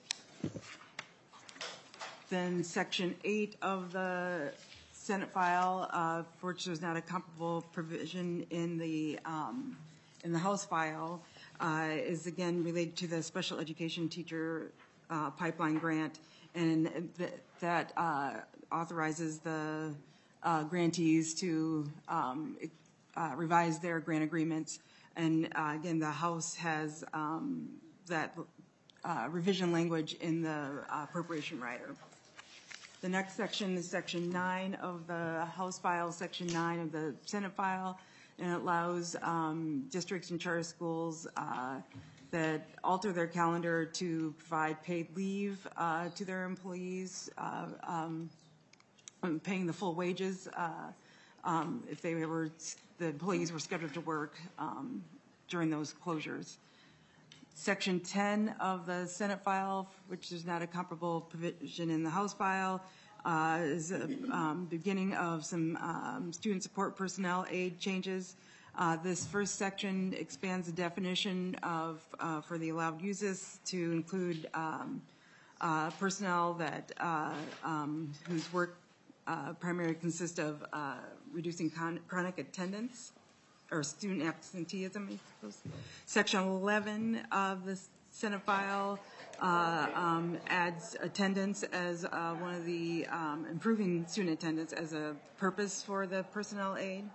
Then section eight of the Senate file, uh, for which there's not a comparable provision in the um, in the House file, uh, is again related to the special education teacher uh, pipeline grant, and th that uh, authorizes the uh, grantees to um, uh, revise their grant agreements. And uh, again, the House has um, that uh, revision language in the uh, appropriation rider. The next section is section nine of the House file, section nine of the Senate file, and it allows um, districts and charter schools uh, that alter their calendar to provide paid leave uh, to their employees, uh, um, paying the full wages uh, um, if they were, the employees were scheduled to work um, during those closures. Section ten of the Senate file, which is not a comparable provision in the House file, uh, is a um, beginning of some um, student support personnel aid changes. Uh, this first section expands the definition of uh, for the allowed uses to include um, uh, personnel that uh, um, whose work uh, primarily consists of uh, reducing con chronic attendance or student absenteeism, I suppose. Section eleven of the Senate file uh, um, adds attendance as uh, one of the, um, improving student attendance as a purpose for the personnel aid.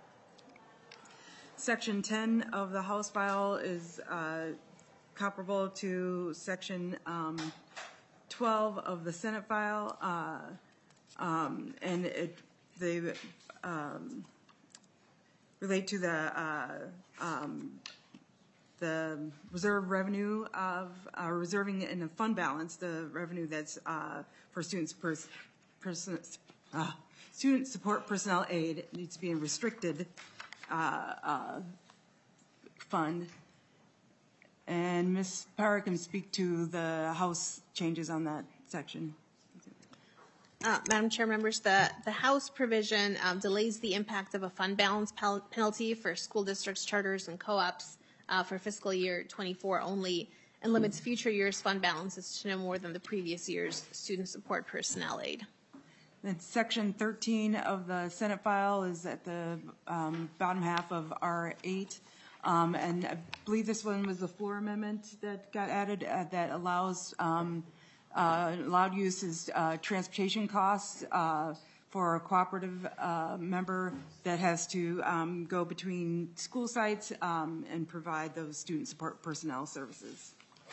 Section ten of the House file is uh, comparable to section um, twelve of the Senate file, uh, um, and it, they um, relate to the uh, um, the reserve revenue of uh, reserving in a fund balance the revenue that's uh, for students pers person uh, student support personnel aid needs to be in restricted uh, uh, fund, And Miz Parra can speak to the House changes on that section. Uh, Madam Chair, members, the, the House provision um, delays the impact of a fund balance pel- penalty for school districts, charters, and co-ops uh, for fiscal year twenty-four only, and limits future years' fund balances to no more than the previous year's student support personnel aid. Then section thirteen of the Senate file is at the um, bottom half of R eight. Um, and I believe this one was the floor amendment that got added uh, that allows um, uh, allowed use is uh, transportation costs uh, for a cooperative uh, member that has to um, go between school sites um, and provide those student support personnel services.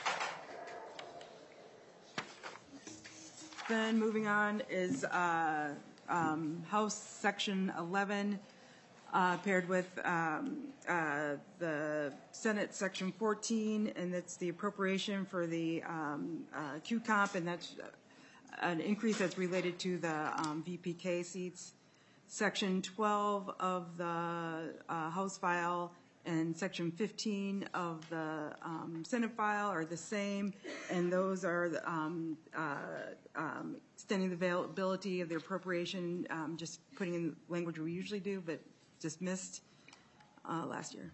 Then moving on is uh, um, House Section eleven uh, paired with um, uh, the Senate Section fourteen, and that's the appropriation for the um, uh, Q COMP, and that's an increase that's related to the um, V P K seats. Section twelve of the uh, House file and Section fifteen of the um, Senate file are the same, and those are the, um, uh, um, extending the availability of the appropriation, um, just putting in language we usually do, but just missed uh, last year.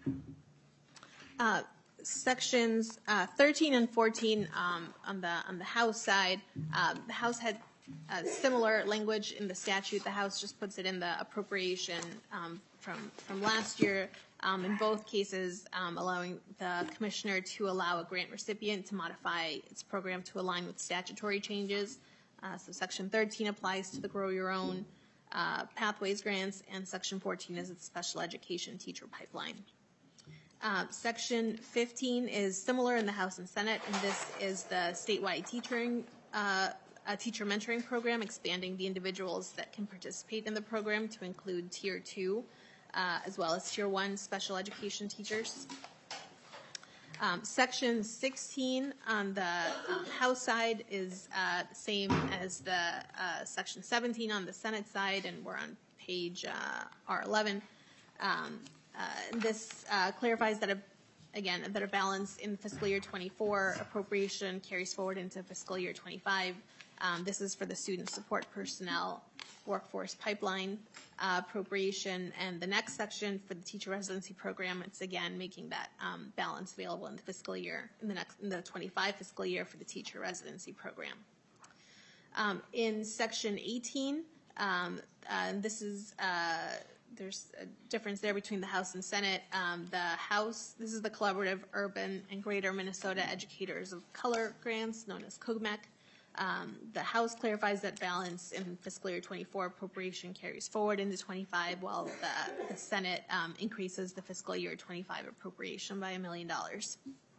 Uh, sections uh, thirteen and fourteen um, on the on the House side, uh, the House had uh, similar language in the statute. The House just puts it in the appropriation um, from from last year. Um, in both cases, um, allowing the commissioner to allow a grant recipient to modify its program to align with statutory changes. Uh, so Section thirteen applies to the Grow Your Own uh, Pathways grants, and Section fourteen is its special education teacher pipeline. Uh, Section fifteen is similar in the House and Senate, and this is the statewide teaching, uh, a teacher mentoring program, expanding the individuals that can participate in the program to include Tier two. Uh, as well as Tier one special education teachers. Um, section sixteen on the um, House side is uh, the same as the uh, Section seventeen on the Senate side, and we're on page uh, R eleven. Um, uh, this uh, clarifies that, a, again, that a balance in fiscal year twenty-four appropriation carries forward into fiscal year twenty-five. Um, this is for the student support personnel workforce pipeline uh, appropriation, and the next section for the teacher residency program, it's again making that um, balance available in the fiscal year, in the next, in the twenty-five fiscal year for the teacher residency program. Um, in section eighteen, um, uh, and this is, uh, there's a difference there between the House and Senate. Um, the House, this is the Collaborative Urban and Greater Minnesota Educators of Color grants, known as C O G M E C. Um, the House clarifies that balance in fiscal year twenty-four appropriation carries forward into twenty-five, while the, the Senate um, increases the fiscal year twenty-five appropriation by a million dollars.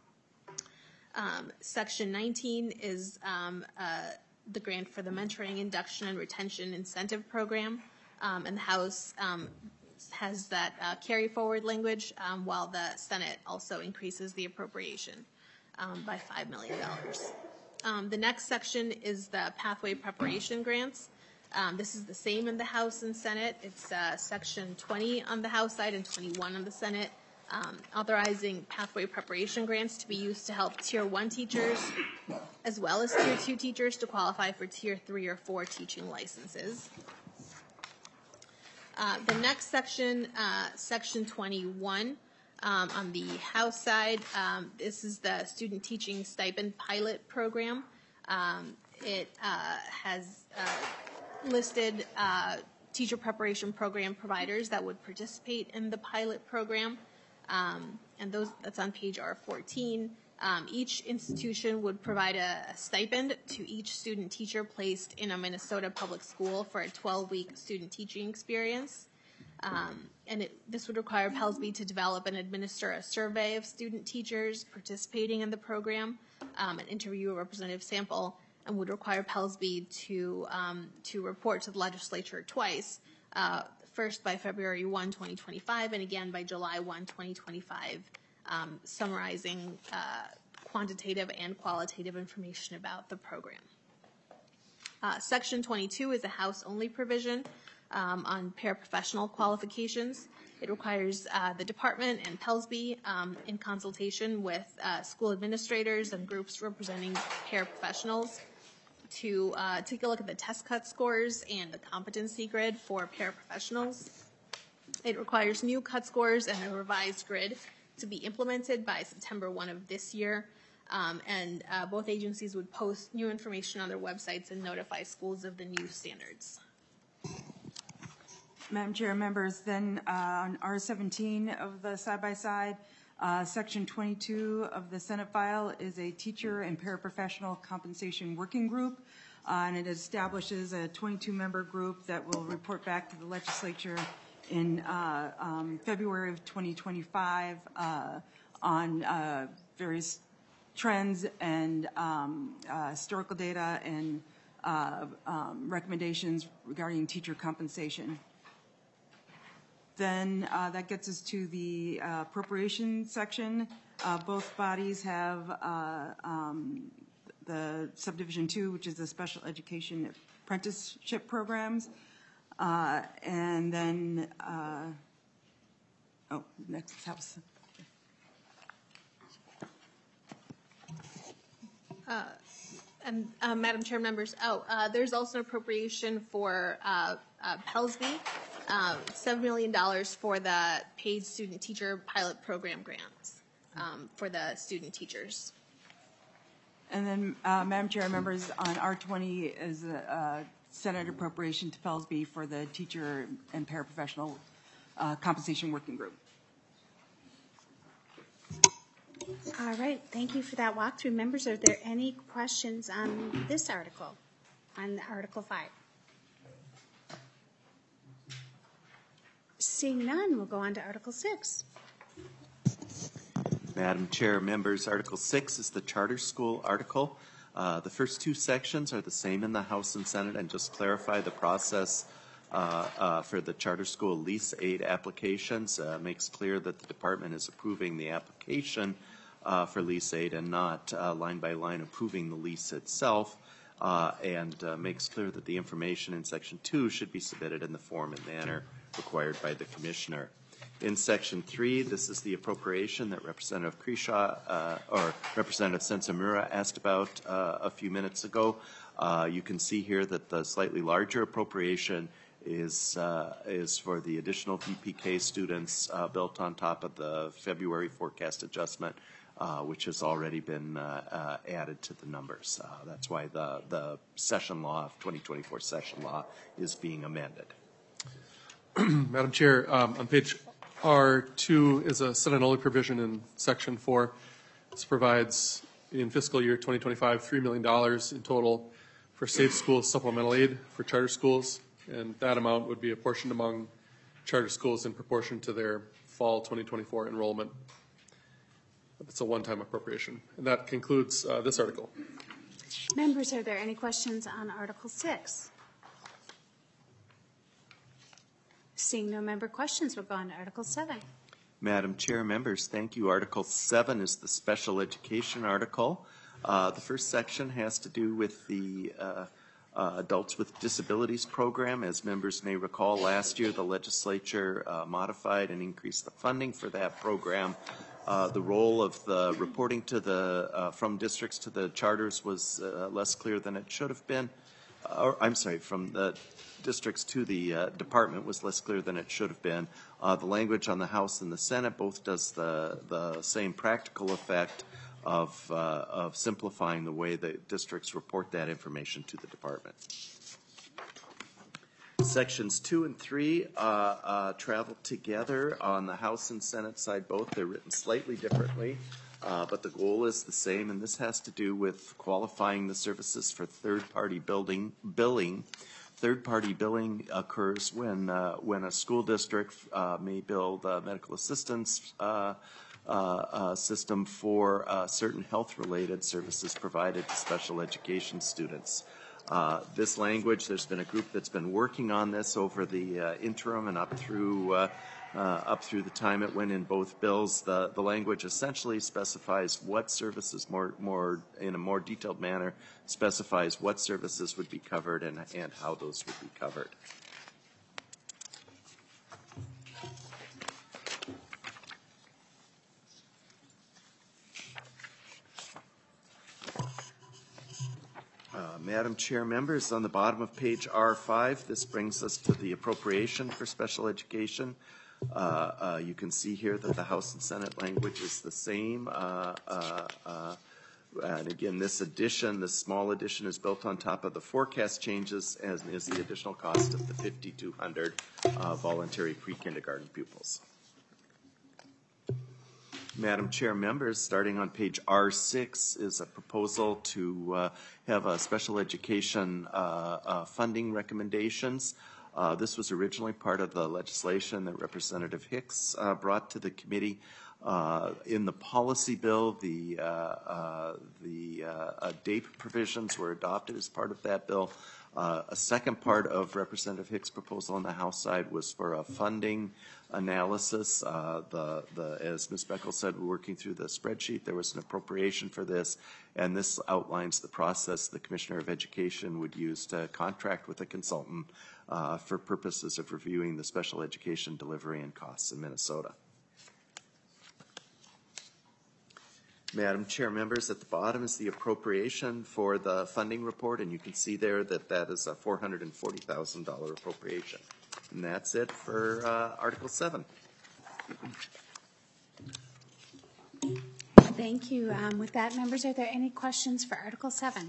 Um, Section nineteen is um, uh, the grant for the Mentoring, Induction, and Retention Incentive Program, um, and the House um, has that uh, carry forward language, um, while the Senate also increases the appropriation um, by five million dollars. Um, the next section is the pathway preparation grants. Um, this is the same in the House and Senate. It's uh, section twenty on the House side and twenty-one on the Senate, um, authorizing pathway preparation grants to be used to help Tier one teachers as well as Tier two teachers to qualify for Tier three or four teaching licenses. Uh, the next section, uh, section twenty-one, Um, on the House side, um, this is the Student Teaching Stipend Pilot Program. Um, it uh, has uh, listed uh, teacher preparation program providers that would participate in the pilot program, um, and those that's on page R fourteen. Um, each institution would provide a, a stipend to each student teacher placed in a Minnesota public school for a twelve-week student teaching experience. Um, and it, this would require Pellsby to develop and administer a survey of student teachers participating in the program, um, and interview a representative sample, and would require Pellsby to um, to report to the legislature twice, uh, first by February first, twenty twenty-five, and again by July first, twenty twenty-five, um, summarizing uh, quantitative and qualitative information about the program. Uh, Section twenty-two is a House-only provision. um, on paraprofessional qualifications. It requires uh, the department and Pellsby, um, in consultation with uh, school administrators and groups representing paraprofessionals, to uh, take a look at the test cut scores and the competency grid for paraprofessionals. It requires new cut scores and a revised grid to be implemented by September first of this year. Um, and uh, both agencies would post new information on their websites and notify schools of the new standards. Madam Chair, members, then uh, on R seventeen of the side-by-side, uh, Section twenty-two of the Senate file is a teacher and paraprofessional compensation working group, uh, and it establishes a twenty-two member group that will report back to the legislature in uh, um, February of twenty twenty-five uh, on uh, various trends and um, uh, historical data and uh, um, recommendations regarding teacher compensation. Then uh, that gets us to the uh, appropriation section. Uh, both bodies have uh, um, the subdivision two, which is the special education apprenticeship programs. Uh, and then, uh, oh, next is House. Uh, and uh, Madam Chair, members, oh, uh, there's also an appropriation for uh, uh, Pellsby, uh, seven million dollars for the paid student teacher pilot program grants um, for the student teachers. And then, uh, Madam Chair, members, on R twenty is a uh, Senate appropriation to Pellsby for the teacher and paraprofessional uh, compensation working group. All right, thank you for that walkthrough. Members, are there any questions on this article, on Article five? Seeing none, we'll go on to Article six. Madam Chair, members, Article six is the charter school article. Uh, the first two sections are the same in the House and Senate, and just clarify the process uh, uh, for the charter school lease aid applications. Uh, makes clear that the department is approving the application uh, for lease aid and not uh, line by line approving the lease itself, uh, and uh, makes clear that the information in Section two should be submitted in the form and manner required by the Commissioner. In Section three, this is the appropriation that Representative Creshaw uh, or Representative Sensamura asked about uh, a few minutes ago. Uh, you can see here that the slightly larger appropriation is uh, is for the additional V P K students uh, built on top of the February forecast adjustment, uh, which has already been uh, uh, added to the numbers. Uh, that's why the, the session law of twenty twenty-four session law is being amended. Madam Chair, um, on page R two is a Senate-only provision in Section four. This provides, in fiscal year twenty twenty-five, three million dollars in total for Safe Schools supplemental aid for charter schools, and that amount would be apportioned among charter schools in proportion to their fall twenty twenty-four enrollment. It's a one-time appropriation. And that concludes uh, this article. Members, are there any questions on Article six? Seeing no member questions, we'll go on to Article seven. Madam Chair, members, thank you. Article seven is the special education article. Uh, the first section has to do with the uh, uh, Adults with Disabilities program. As members may recall, last year the legislature uh, modified and increased the funding for that program. Uh, the role of the reporting to the uh, from districts to the charters was uh, less clear than it should have been. Uh, or I'm sorry, from the districts to the uh, department was less clear than it should have been. Uh, the language on the House and the Senate both does the the same practical effect of uh, of simplifying the way that districts report that information to the department. Sections two and three uh, uh, travel together on the House and Senate side both. They're written slightly differently, uh, but the goal is the same, and this has to do with qualifying the services for third-party building billing. Third-party billing occurs when uh, when a school district uh, may build a medical assistance uh, uh, uh, system for uh, certain health-related services provided to special education students. Uh, this language, there's been a group that's been working on this over the uh, interim and up through uh, uh, up through the time it went in both bills. The the language essentially specifies what services more more in a more detailed manner specifies what services would be covered and and how those would be covered. Madam Chair, members, on the bottom of page R five, this brings us to the appropriation for special education. Uh, uh, you can see here that the House and Senate language is the same. Uh, uh, uh, and again, this addition, this small addition, is built on top of the forecast changes, as is the additional cost of the fifty-two hundred uh, voluntary pre-kindergarten pupils. Madam Chair, members, starting on page R six is a proposal to uh, have a special education uh, uh, funding recommendations. Uh, this was originally part of the legislation that Representative Hicks uh, brought to the committee. Uh, in the policy bill, the, uh, uh, the uh, uh, D A P E provisions were adopted as part of that bill. Uh, a second part of Representative Hicks' proposal on the House side was for a funding analysis. Uh, the, the, as Miz Beckel said, we're working through the spreadsheet. There was an appropriation for this, and this outlines the process the Commissioner of Education would use to contract with a consultant uh, for purposes of reviewing the special education delivery and costs in Minnesota. Madam Chair, members, at the bottom is the appropriation for the funding report, and you can see there that that is a four hundred forty thousand dollars appropriation. And that's it for uh, Article seven. Thank you. Um, with that, members, are there any questions for Article seven?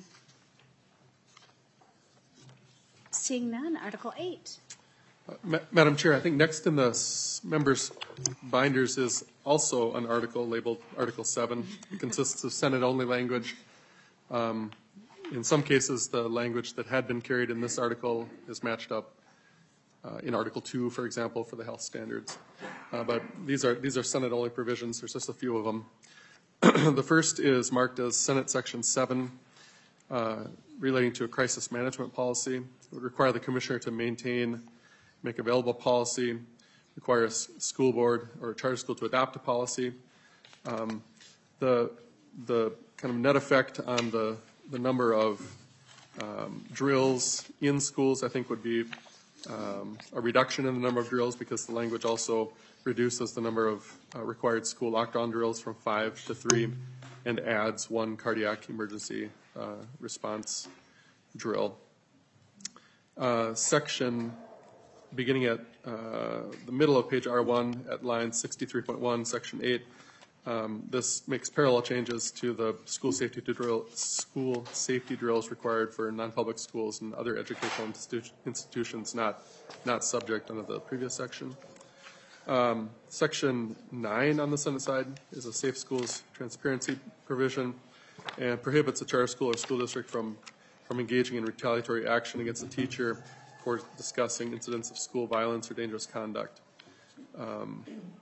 Seeing none, Article eight. Uh, Ma Madam Chair, I think next in the s members' binders is also an article labeled Article seven. It consists of Senate-only language. Um, in some cases, the language that had been carried in this article is matched up uh, in Article two, for example, for the health standards. Uh, but these are, these are Senate-only provisions. There's just a few of them. The first is marked as Senate Section seven, uh, relating to a crisis management policy. It would require the Commissioner to maintain, make available policy, require a school board or a charter school to adopt a policy. Um, the, the kind of net effect on the, the number of um, drills in schools, I think, would be um, a reduction in the number of drills, because the language also reduces the number of uh, required school lockdown drills from five to three and adds one cardiac emergency uh, response drill. Uh, section beginning at uh, the middle of page R one at line sixty-three point one, section eight. Um, this makes parallel changes to the school safety drill, school safety drills required for non-public schools and other educational institu institutions not not subject under the previous section. Um, section nine on the Senate side is a safe schools transparency provision, and prohibits a charter school or school district from from engaging in retaliatory action against a teacher for discussing incidents of school violence or dangerous conduct. Um,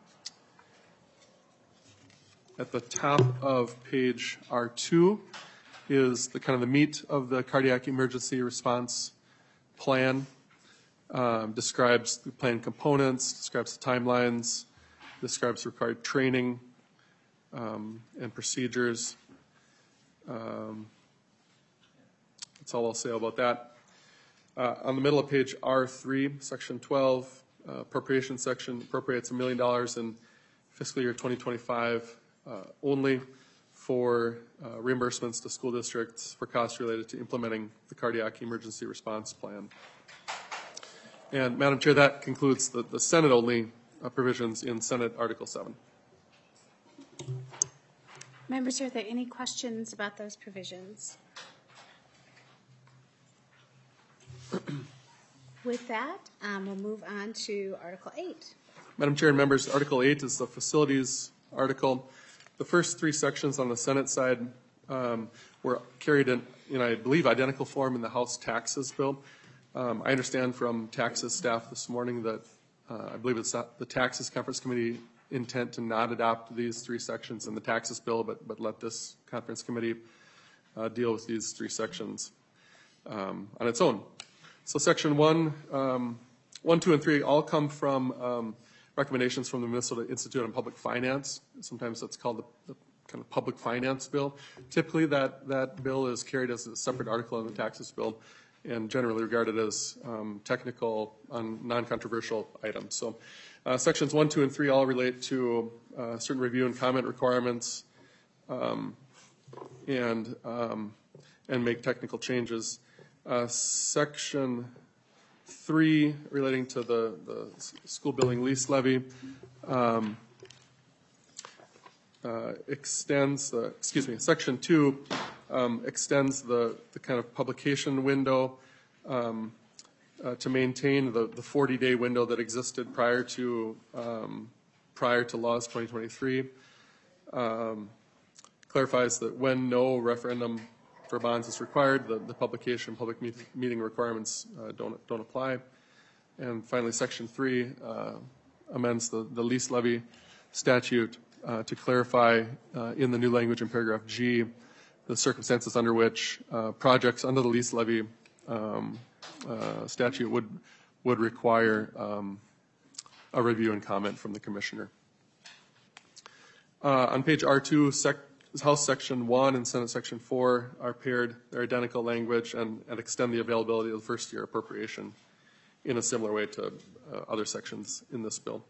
at the top of page R two is the kind of the meat of the cardiac emergency response plan. Um, describes the plan components, describes the timelines, describes required training um, and procedures. Um, that's all I'll say about that. Uh, on the middle of page R three, section twelve, uh, appropriation section appropriates a million dollars in fiscal year twenty twenty-five uh, only for uh, reimbursements to school districts for costs related to implementing the cardiac emergency response plan. And Madam Chair, that concludes the, the Senate-only uh, provisions in Senate Article seven. Members, are there any questions about those provisions? With that, um, we'll move on to Article eight. Madam Chair and members, Article eight is the facilities article. The first three sections on the Senate side um, were carried in, in, I believe, identical form in the House taxes bill. Um, I understand from taxes staff this morning that uh, I believe it's the taxes conference committee intent to not adopt these three sections in the taxes bill, but, but let this conference committee uh, deal with these three sections um, on its own. So section one, um, one, two, and three all come from um, recommendations from the Minnesota Institute on Public Finance. Sometimes that's called the, the kind of public finance bill. Typically that, that bill is carried as a separate article in the taxes bill, and generally regarded as um, technical, um, non-controversial items. So uh, sections one, two, and three all relate to uh, certain review and comment requirements um, and, um, and make technical changes. Uh, Section three, relating to the, the s- school building lease levy, um, uh, extends, the excuse me, Section two um, extends the, the kind of publication window um, uh, to maintain the, the forty-day window that existed prior to, um, prior to laws twenty twenty-three. Um, clarifies that when no referendum for bonds is required, the, the publication, public meet, meeting requirements uh, don't, don't apply. And finally, Section three uh, amends the, the lease levy statute uh, to clarify uh, in the new language in paragraph G the circumstances under which uh, projects under the lease levy um, uh, statute would, would require um, a review and comment from the commissioner. Uh, on page R two, sec House Section one and Senate Section four are paired. They're identical language and, and extend the availability of the first year appropriation in a similar way to uh, other sections in this bill.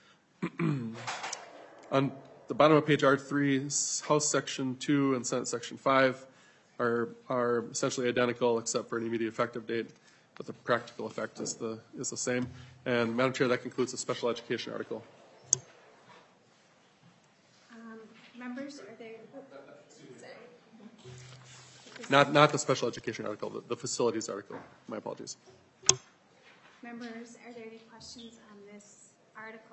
On the bottom of page R three, House Section two and Senate Section five are, are essentially identical except for an immediate effective date, but the practical effect is the, is the same. And Madam Chair, that concludes the special education article. Um, members, are there? Not, not the special education article, the, the facilities article. My apologies. Members, are there any questions on this article?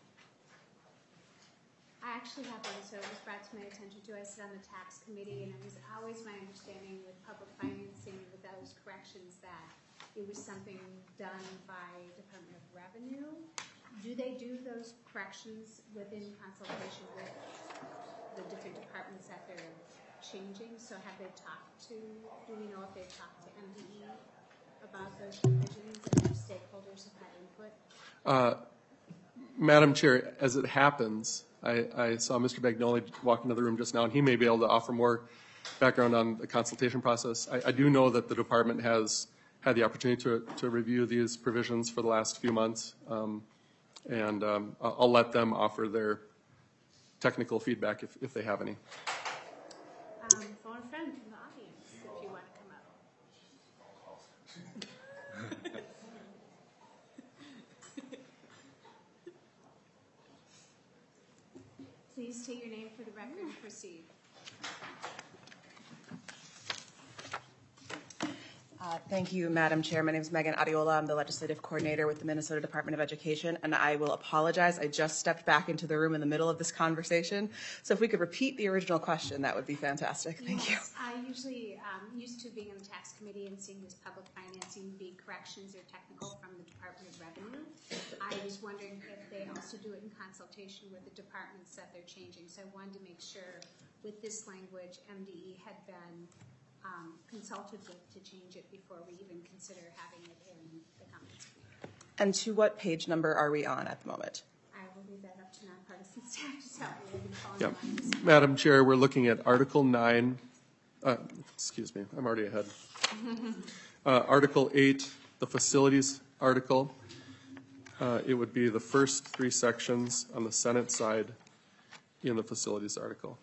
I actually have one, so it was brought to my attention too. I sit on the tax committee, and it was always my understanding with public financing with those corrections that it was something done by Department of Revenue. Do they do those corrections within consultation with the different departments that they're changing? So have they talked to, do we know if they've talked to M D E about those provisions and their stakeholders have had input? Uh, Madam Chair, as it happens, I, I saw Mister Bagnoli walk into the room just now, and he may be able to offer more background on the consultation process. I, I do know that the department has had the opportunity to, to review these provisions for the last few months, um, and um, I'll, I'll let them offer their technical feedback if, if they have any. Um, phone a friend from the audience if you want to come up. Please state your name for the record and proceed. Uh, Thank you, Madam Chair. My name is Megan Adiola. I'm the Legislative Coordinator with the Minnesota Department of Education, and I will apologize. I just stepped back into the room in the middle of this conversation. So if we could repeat the original question, that would be fantastic. Thank you. Yes, I usually um, used to being on the tax committee and seeing this public financing be corrections or technical from the Department of Revenue. I was wondering if they also do it in consultation with the departments that they're changing. So I wanted to make sure with this language, M D E had been Um, consulted with to change it before we even consider having it in the comments committee. And to what page number are we on at the moment? I will leave that up to nonpartisan staff to tell me. They've been following Yep. along this. Madam Chair, we're looking at Article nine. Uh, excuse me, I'm already ahead. Uh, Article eight, the facilities article. Uh, it would be the first three sections on the Senate side in the facilities article.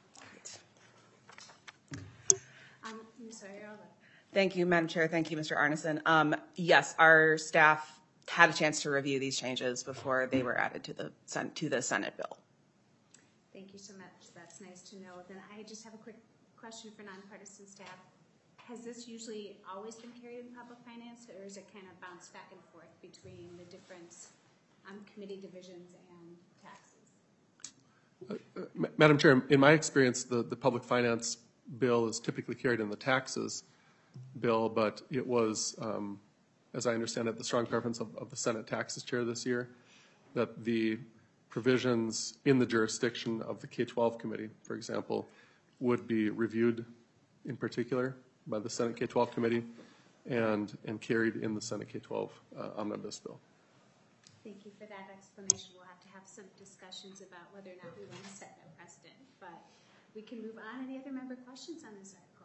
Um, I'm sorry, I'll let- Thank you, Madam Chair. Thank you, Mister Arneson. Um, yes, our staff had a chance to review these changes before they were added to the Sen- to the Senate bill. Thank you so much. That's nice to know. Then I just have a quick question for nonpartisan staff. Has this usually always been carried in public finance, or is it kind of bounced back and forth between the different um, committee divisions and taxes? Uh, Ma- Madam Chair, in my experience, the, the public finance bill is typically carried in the taxes bill, but it was, um, as I understand it, the strong preference of, of the Senate taxes chair this year, that the provisions in the jurisdiction of the K twelve committee, for example, would be reviewed in particular by the Senate K twelve committee and, and carried in the Senate K twelve uh, omnibus bill. Thank you for that explanation. We'll have to have some discussions about whether or not we want to set that precedent, but we can move on. Any other member questions on this article?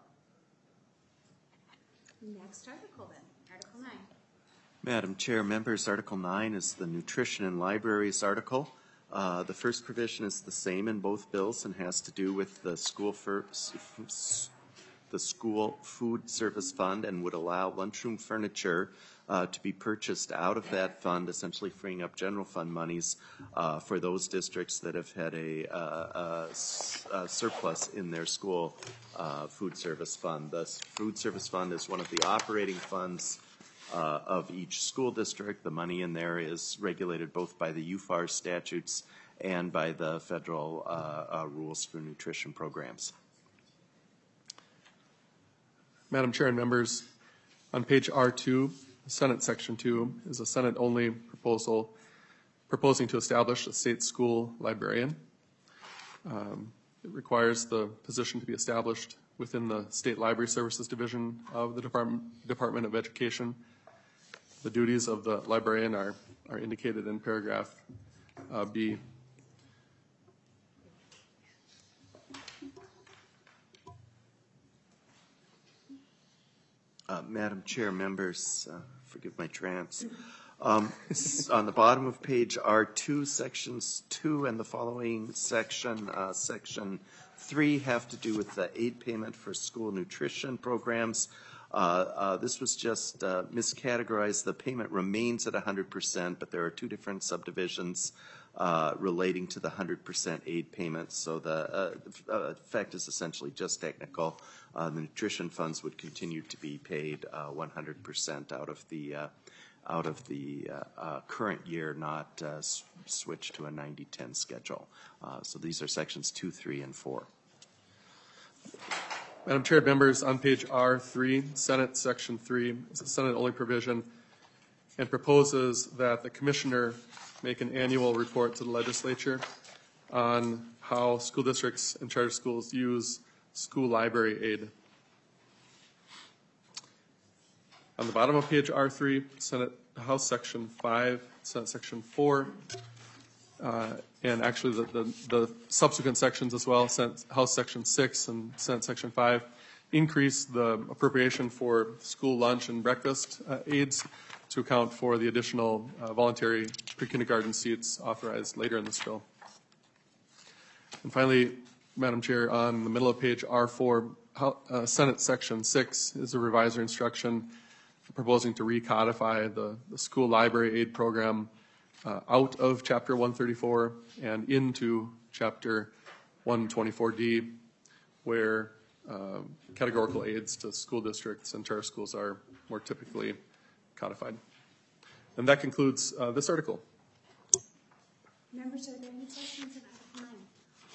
Next article then, Article nine. Madam Chair, members, Article nine is the Nutrition in Libraries article. Uh, the first provision is the same in both bills and has to do with the school for, the school food service fund and would allow lunchroom furniture uh, to be purchased out of that fund, essentially freeing up general fund monies uh, for those districts that have had a, uh, a, a surplus in their school uh, food service fund. The food service fund is one of the operating funds uh, of each school district. The money in there is regulated both by the U F A R statutes and by the federal uh, uh, rules for nutrition programs. Madam Chair and members, on page R two, Senate Section two is a Senate-only proposal proposing to establish a state school librarian. Um, it requires the position to be established within the State Library Services Division of the Department, Department of Education. The duties of the librarian are, are indicated in paragraph uh, B. Uh, Madam Chair, members, uh, forgive my trance. Um, on the bottom of page R two, sections two and the following section, uh, section three, have to do with the aid payment for school nutrition programs. Uh, uh, this was just uh, miscategorized. The payment remains at one hundred percent, but there are two different subdivisions uh, relating to the one hundred percent aid payments. So the uh, uh, effect is essentially just technical. Uh, the nutrition funds would continue to be paid uh, one hundred percent out of the uh, out of the uh, uh, current year, not uh, s switch to a ninety ten schedule. Uh, so these are sections two, three, and four. Madam Chair, members, on page R three, Senate Section three is a Senate-only provision and proposes that the Commissioner make an annual report to the Legislature on how school districts and charter schools use school library aid. On the bottom of page R three, Senate House Section five, Senate Section four, uh, and actually the, the, the subsequent sections as well, Senate House Section six and Senate Section five, increase the appropriation for school lunch and breakfast uh, aids to account for the additional uh, voluntary pre-kindergarten seats authorized later in this bill. And finally, Madam Chair, on the middle of page R four, uh, Senate Section six is a revisor instruction proposing to recodify the, the school library aid program uh, out of Chapter one thirty-four and into Chapter one twenty-four D, where uh, categorical aids to school districts and charter schools are more typically codified. And that concludes uh, this article. Members, are there any questions in Article nine?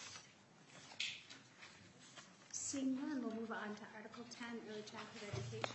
Seeing none, we'll move on to Article ten, Early Childhood Education.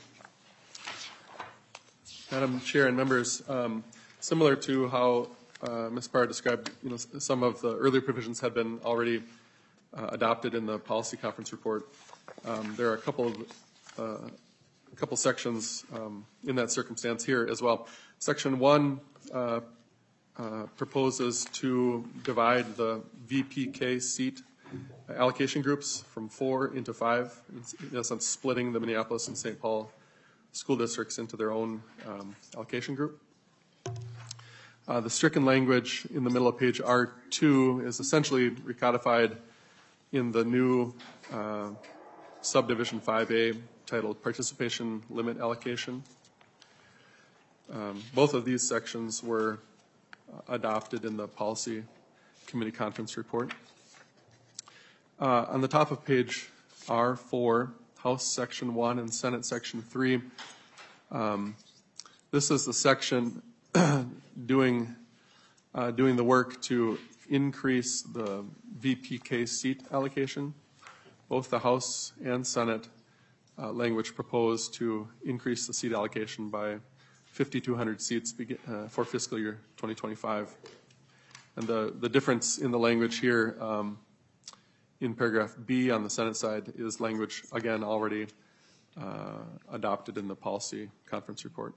Madam Chair and members, um, similar to how uh, Miz Parr described, you know, some of the earlier provisions have been already uh, adopted in the policy conference report. Um, there are a couple of uh, a couple sections um, in that circumstance here as well. Section one uh, uh, proposes to divide the V P K seat allocation groups from four into five, in essence splitting the Minneapolis and Saint Paul school districts into their own um, allocation group. Uh, the stricken language in the middle of page R two is essentially recodified in the new uh, subdivision five A titled Participation Limit Allocation. Um, both of these sections were uh, adopted in the Policy Committee Conference report. Uh, on the top of page R four, House Section one and Senate Section three, um, this is the section doing uh, doing the work to increase the V P K seat allocation. Both the House and Senate uh, language proposed to increase the seat allocation by fifty-two hundred seats begin, uh, for fiscal year twenty twenty-five. And the, the difference in the language here um, in paragraph B on the Senate side is language, again, already uh, adopted in the policy conference report.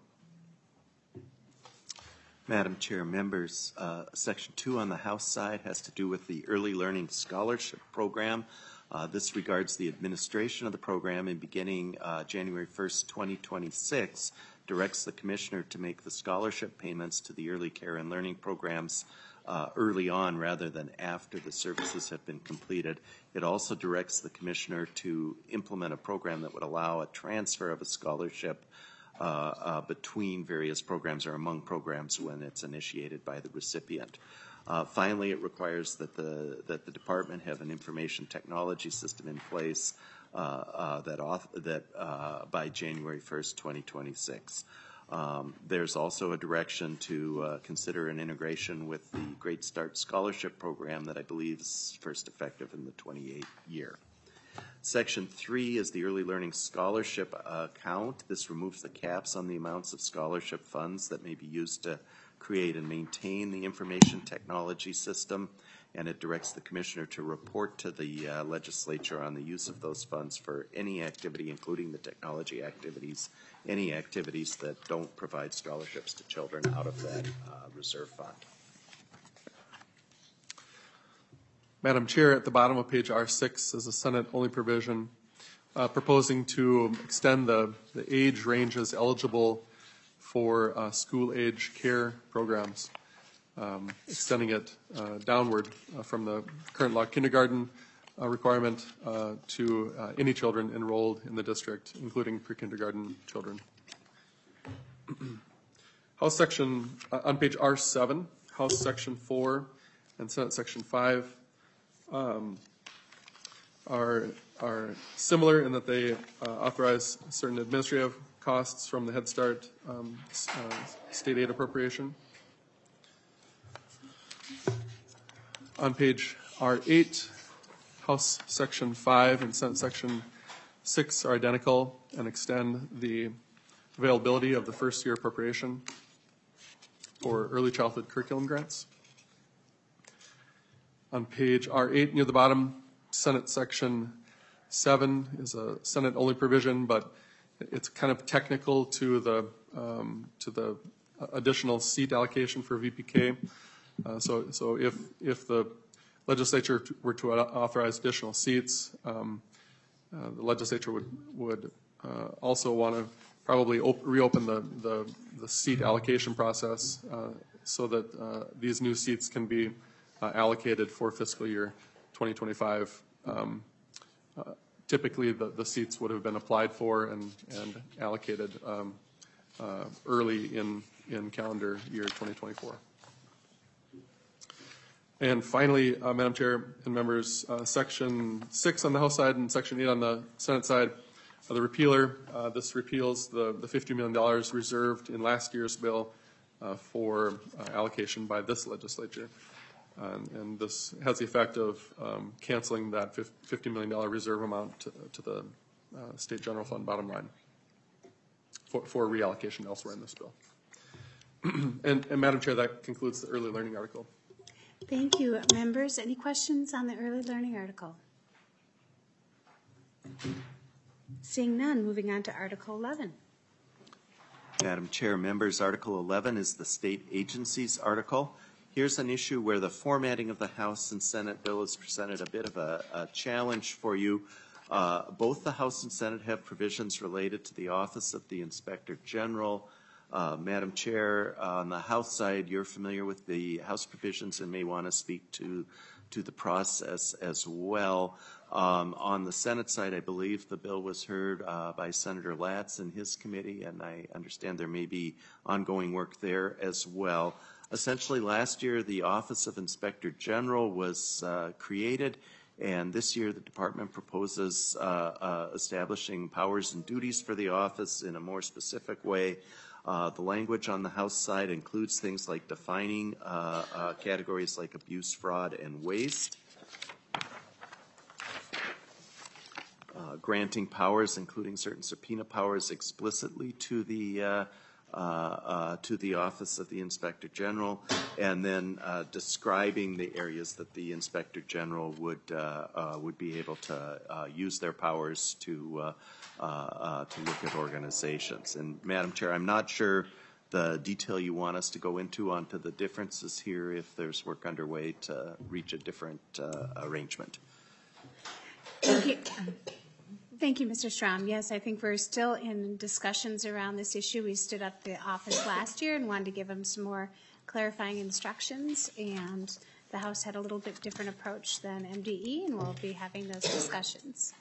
Madam Chair, members, uh, Section two on the House side has to do with the Early Learning Scholarship Program. Uh, this regards the administration of the program and beginning uh, January first, twenty twenty-six, directs the commissioner to make the scholarship payments to the early care and learning programs uh, early on rather than after the services have been completed. It also directs the commissioner to implement a program that would allow a transfer of a scholarship uh, uh, between various programs or among programs when it's initiated by the recipient. Uh, finally, it requires that the that the department have an information technology system in place uh, uh, that auth that uh, by January first, twenty twenty-six. Um, there's also a direction to uh, consider an integration with the Great Start Scholarship Program that I believe is first effective in the twenty-eighth year. Section three is the Early Learning Scholarship account. This removes the caps on the amounts of scholarship funds that may be used to create and maintain the information technology system, and it directs the commissioner to report to the uh, legislature on the use of those funds for any activity, including the technology activities, any activities that don't provide scholarships to children out of that uh, reserve fund. Madam Chair, at the bottom of page R six is a Senate-only provision uh, proposing to extend the, the age ranges eligible for uh, school-age care programs, um, extending it uh, downward uh, from the current law kindergarten uh, requirement uh, to uh, any children enrolled in the district, including pre-kindergarten children. House Section, uh, on page R seven, House Section four and Senate Section five um, are, are similar in that they uh, authorize certain administrative costs from the Head Start um, uh, state aid appropriation. On page R eight, House Section five and Senate Section six are identical and extend the availability of the first year appropriation for early childhood curriculum grants. On page R eight, near the bottom, Senate Section seven is a Senate-only provision, but it's kind of technical to the um, to the additional seat allocation for V P K. Uh, so, so if if the legislature were to authorize additional seats, um, uh, the legislature would would uh, also want to probably op reopen the, the the seat allocation process uh, so that uh, these new seats can be uh, allocated for fiscal year twenty twenty-five. Um, uh, Typically, the, the seats would have been applied for and, and allocated um, uh, early in, in calendar year twenty twenty-four. And finally, uh, Madam Chair and members, uh, Section six on the House side and Section eight on the Senate side, uh, the repealer, uh, this repeals the, the fifty million dollars reserved in last year's bill uh, for uh, allocation by this legislature. Um, and this has the effect of um, canceling that fifty million dollars reserve amount to, to the uh, state general fund bottom line for, for reallocation elsewhere in this bill. and, and Madam Chair, that concludes the early learning article. Thank you. Members, any questions on the early learning article? Seeing none, moving on to Article eleven. Madam Chair, members, Article eleven is the state agencies article. Here's an issue where the formatting of the House and Senate bill has presented a bit of a, a challenge for you. Uh, both the House and Senate have provisions related to the Office of the Inspector General. Uh, Madam Chair, on the House side, you're familiar with the House provisions and may want to speak to, to the process as well. Um, on the Senate side, I believe the bill was heard uh, by Senator Latz in his committee, and I understand there may be ongoing work there as well. Essentially, last year, the Office of Inspector General was uh, created, and this year the department proposes uh, uh, establishing powers and duties for the office in a more specific way. Uh, the language on the House side includes things like defining uh, uh, categories like abuse, fraud, and waste, uh, granting powers, including certain subpoena powers, explicitly to the uh, Uh, uh, to the Office of the Inspector General, and then uh, describing the areas that the Inspector General would uh, uh, would be able to uh, use their powers to uh, uh, uh, to look at organizations. And Madam Chair, I'm not sure the detail you want us to go into onto the differences here if there's work underway to reach a different uh, arrangement. Thank you. Thank you, Mister Strom. Yes, I think we're still in discussions around this issue. We stood up the office last year and wanted to give them some more clarifying instructions, and the House had a little bit different approach than M D E, and we'll be having those discussions.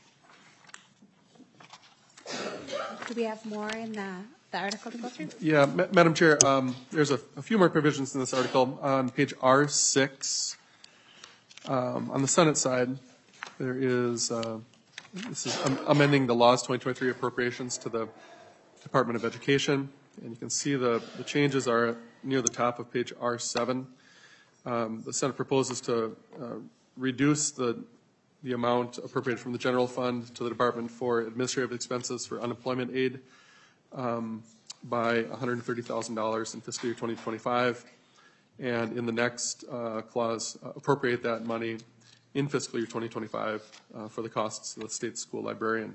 Do we have more in the, the article to go through? Yeah, Ma- Madam Chair, um, there's a, a few more provisions in this article. On page R six, um, on the Senate side, there is, uh, this is am- amending the laws twenty twenty-three appropriations to the Department of Education. And you can see the, the changes are near the top of page R seven. Um, the Senate proposes to uh, reduce the the amount appropriated from the general fund to the department for administrative expenses for unemployment aid um, by one hundred thirty thousand dollars in fiscal year twenty twenty-five, and in the next uh, clause, uh, appropriate that money in fiscal year twenty twenty-five uh, for the costs of the state school librarian.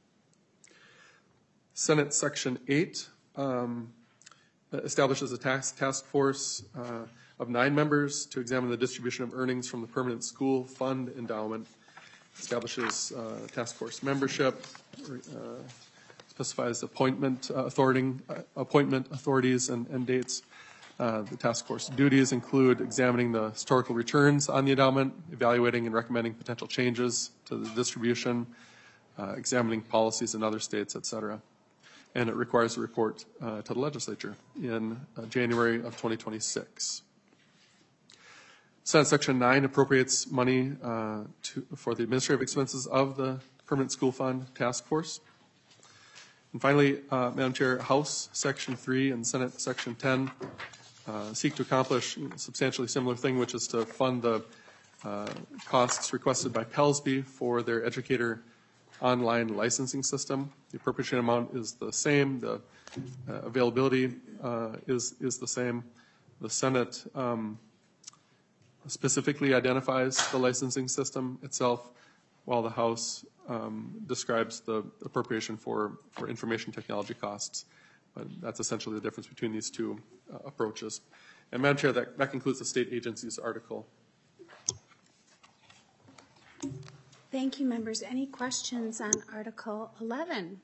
Senate Section eight um, establishes a task task force uh, of nine members to examine the distribution of earnings from the permanent school fund endowment, establishes uh, task force membership, uh, specifies appointment uh, authority, uh, appointment authorities and, and dates. Uh, the task force duties include examining the historical returns on the endowment, evaluating and recommending potential changes to the distribution, uh, examining policies in other states, et cetera. And it requires a report uh, to the legislature in uh, January of twenty twenty-six. Senate Section nine appropriates money uh, to, for the administrative expenses of the Permanent School Fund Task Force. And finally, uh, Madam Chair, House Section three and Senate Section ten uh, seek to accomplish a substantially similar thing, which is to fund the uh, costs requested by Pelsby for their educator online licensing system. The appropriation amount is the same. The uh, availability uh, is, is the same. The Senate um, specifically identifies the licensing system itself, while the House um, describes the appropriation for, for information technology costs. But that's essentially the difference between these two uh, approaches. And Madam Chair, that, that concludes the state agencies article. Thank you, members. Any questions on Article eleven?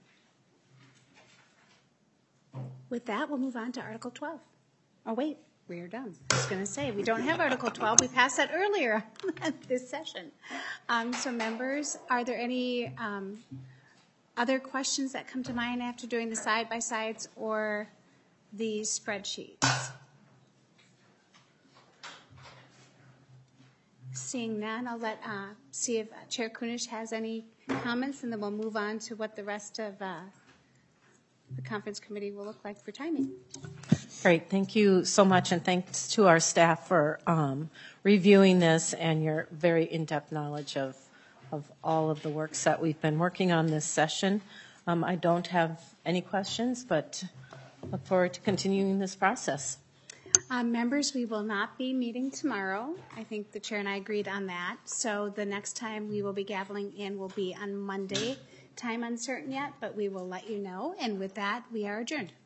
With that, we'll move on to Article twelve. Oh, wait, we are done. I was going to say, we don't have Article twelve. We passed that earlier this session. Um, so, members, are there any um, other questions that come to mind after doing the side-by-sides or the spreadsheets? Seeing none, I'll let uh, see if Chair Kunish has any comments, and then we'll move on to what the rest of uh, the conference committee will look like for timing. Great, thank you so much, and thanks to our staff for um, reviewing this and your very in-depth knowledge of, of all of the works that we've been working on this session. Um, I don't have any questions, but look forward to continuing this process. Uh, members, we will not be meeting tomorrow. I think the chair and I agreed on that. So the next time we will be gaveling in will be on Monday. Time uncertain yet, but we will let you know. And with that, we are adjourned.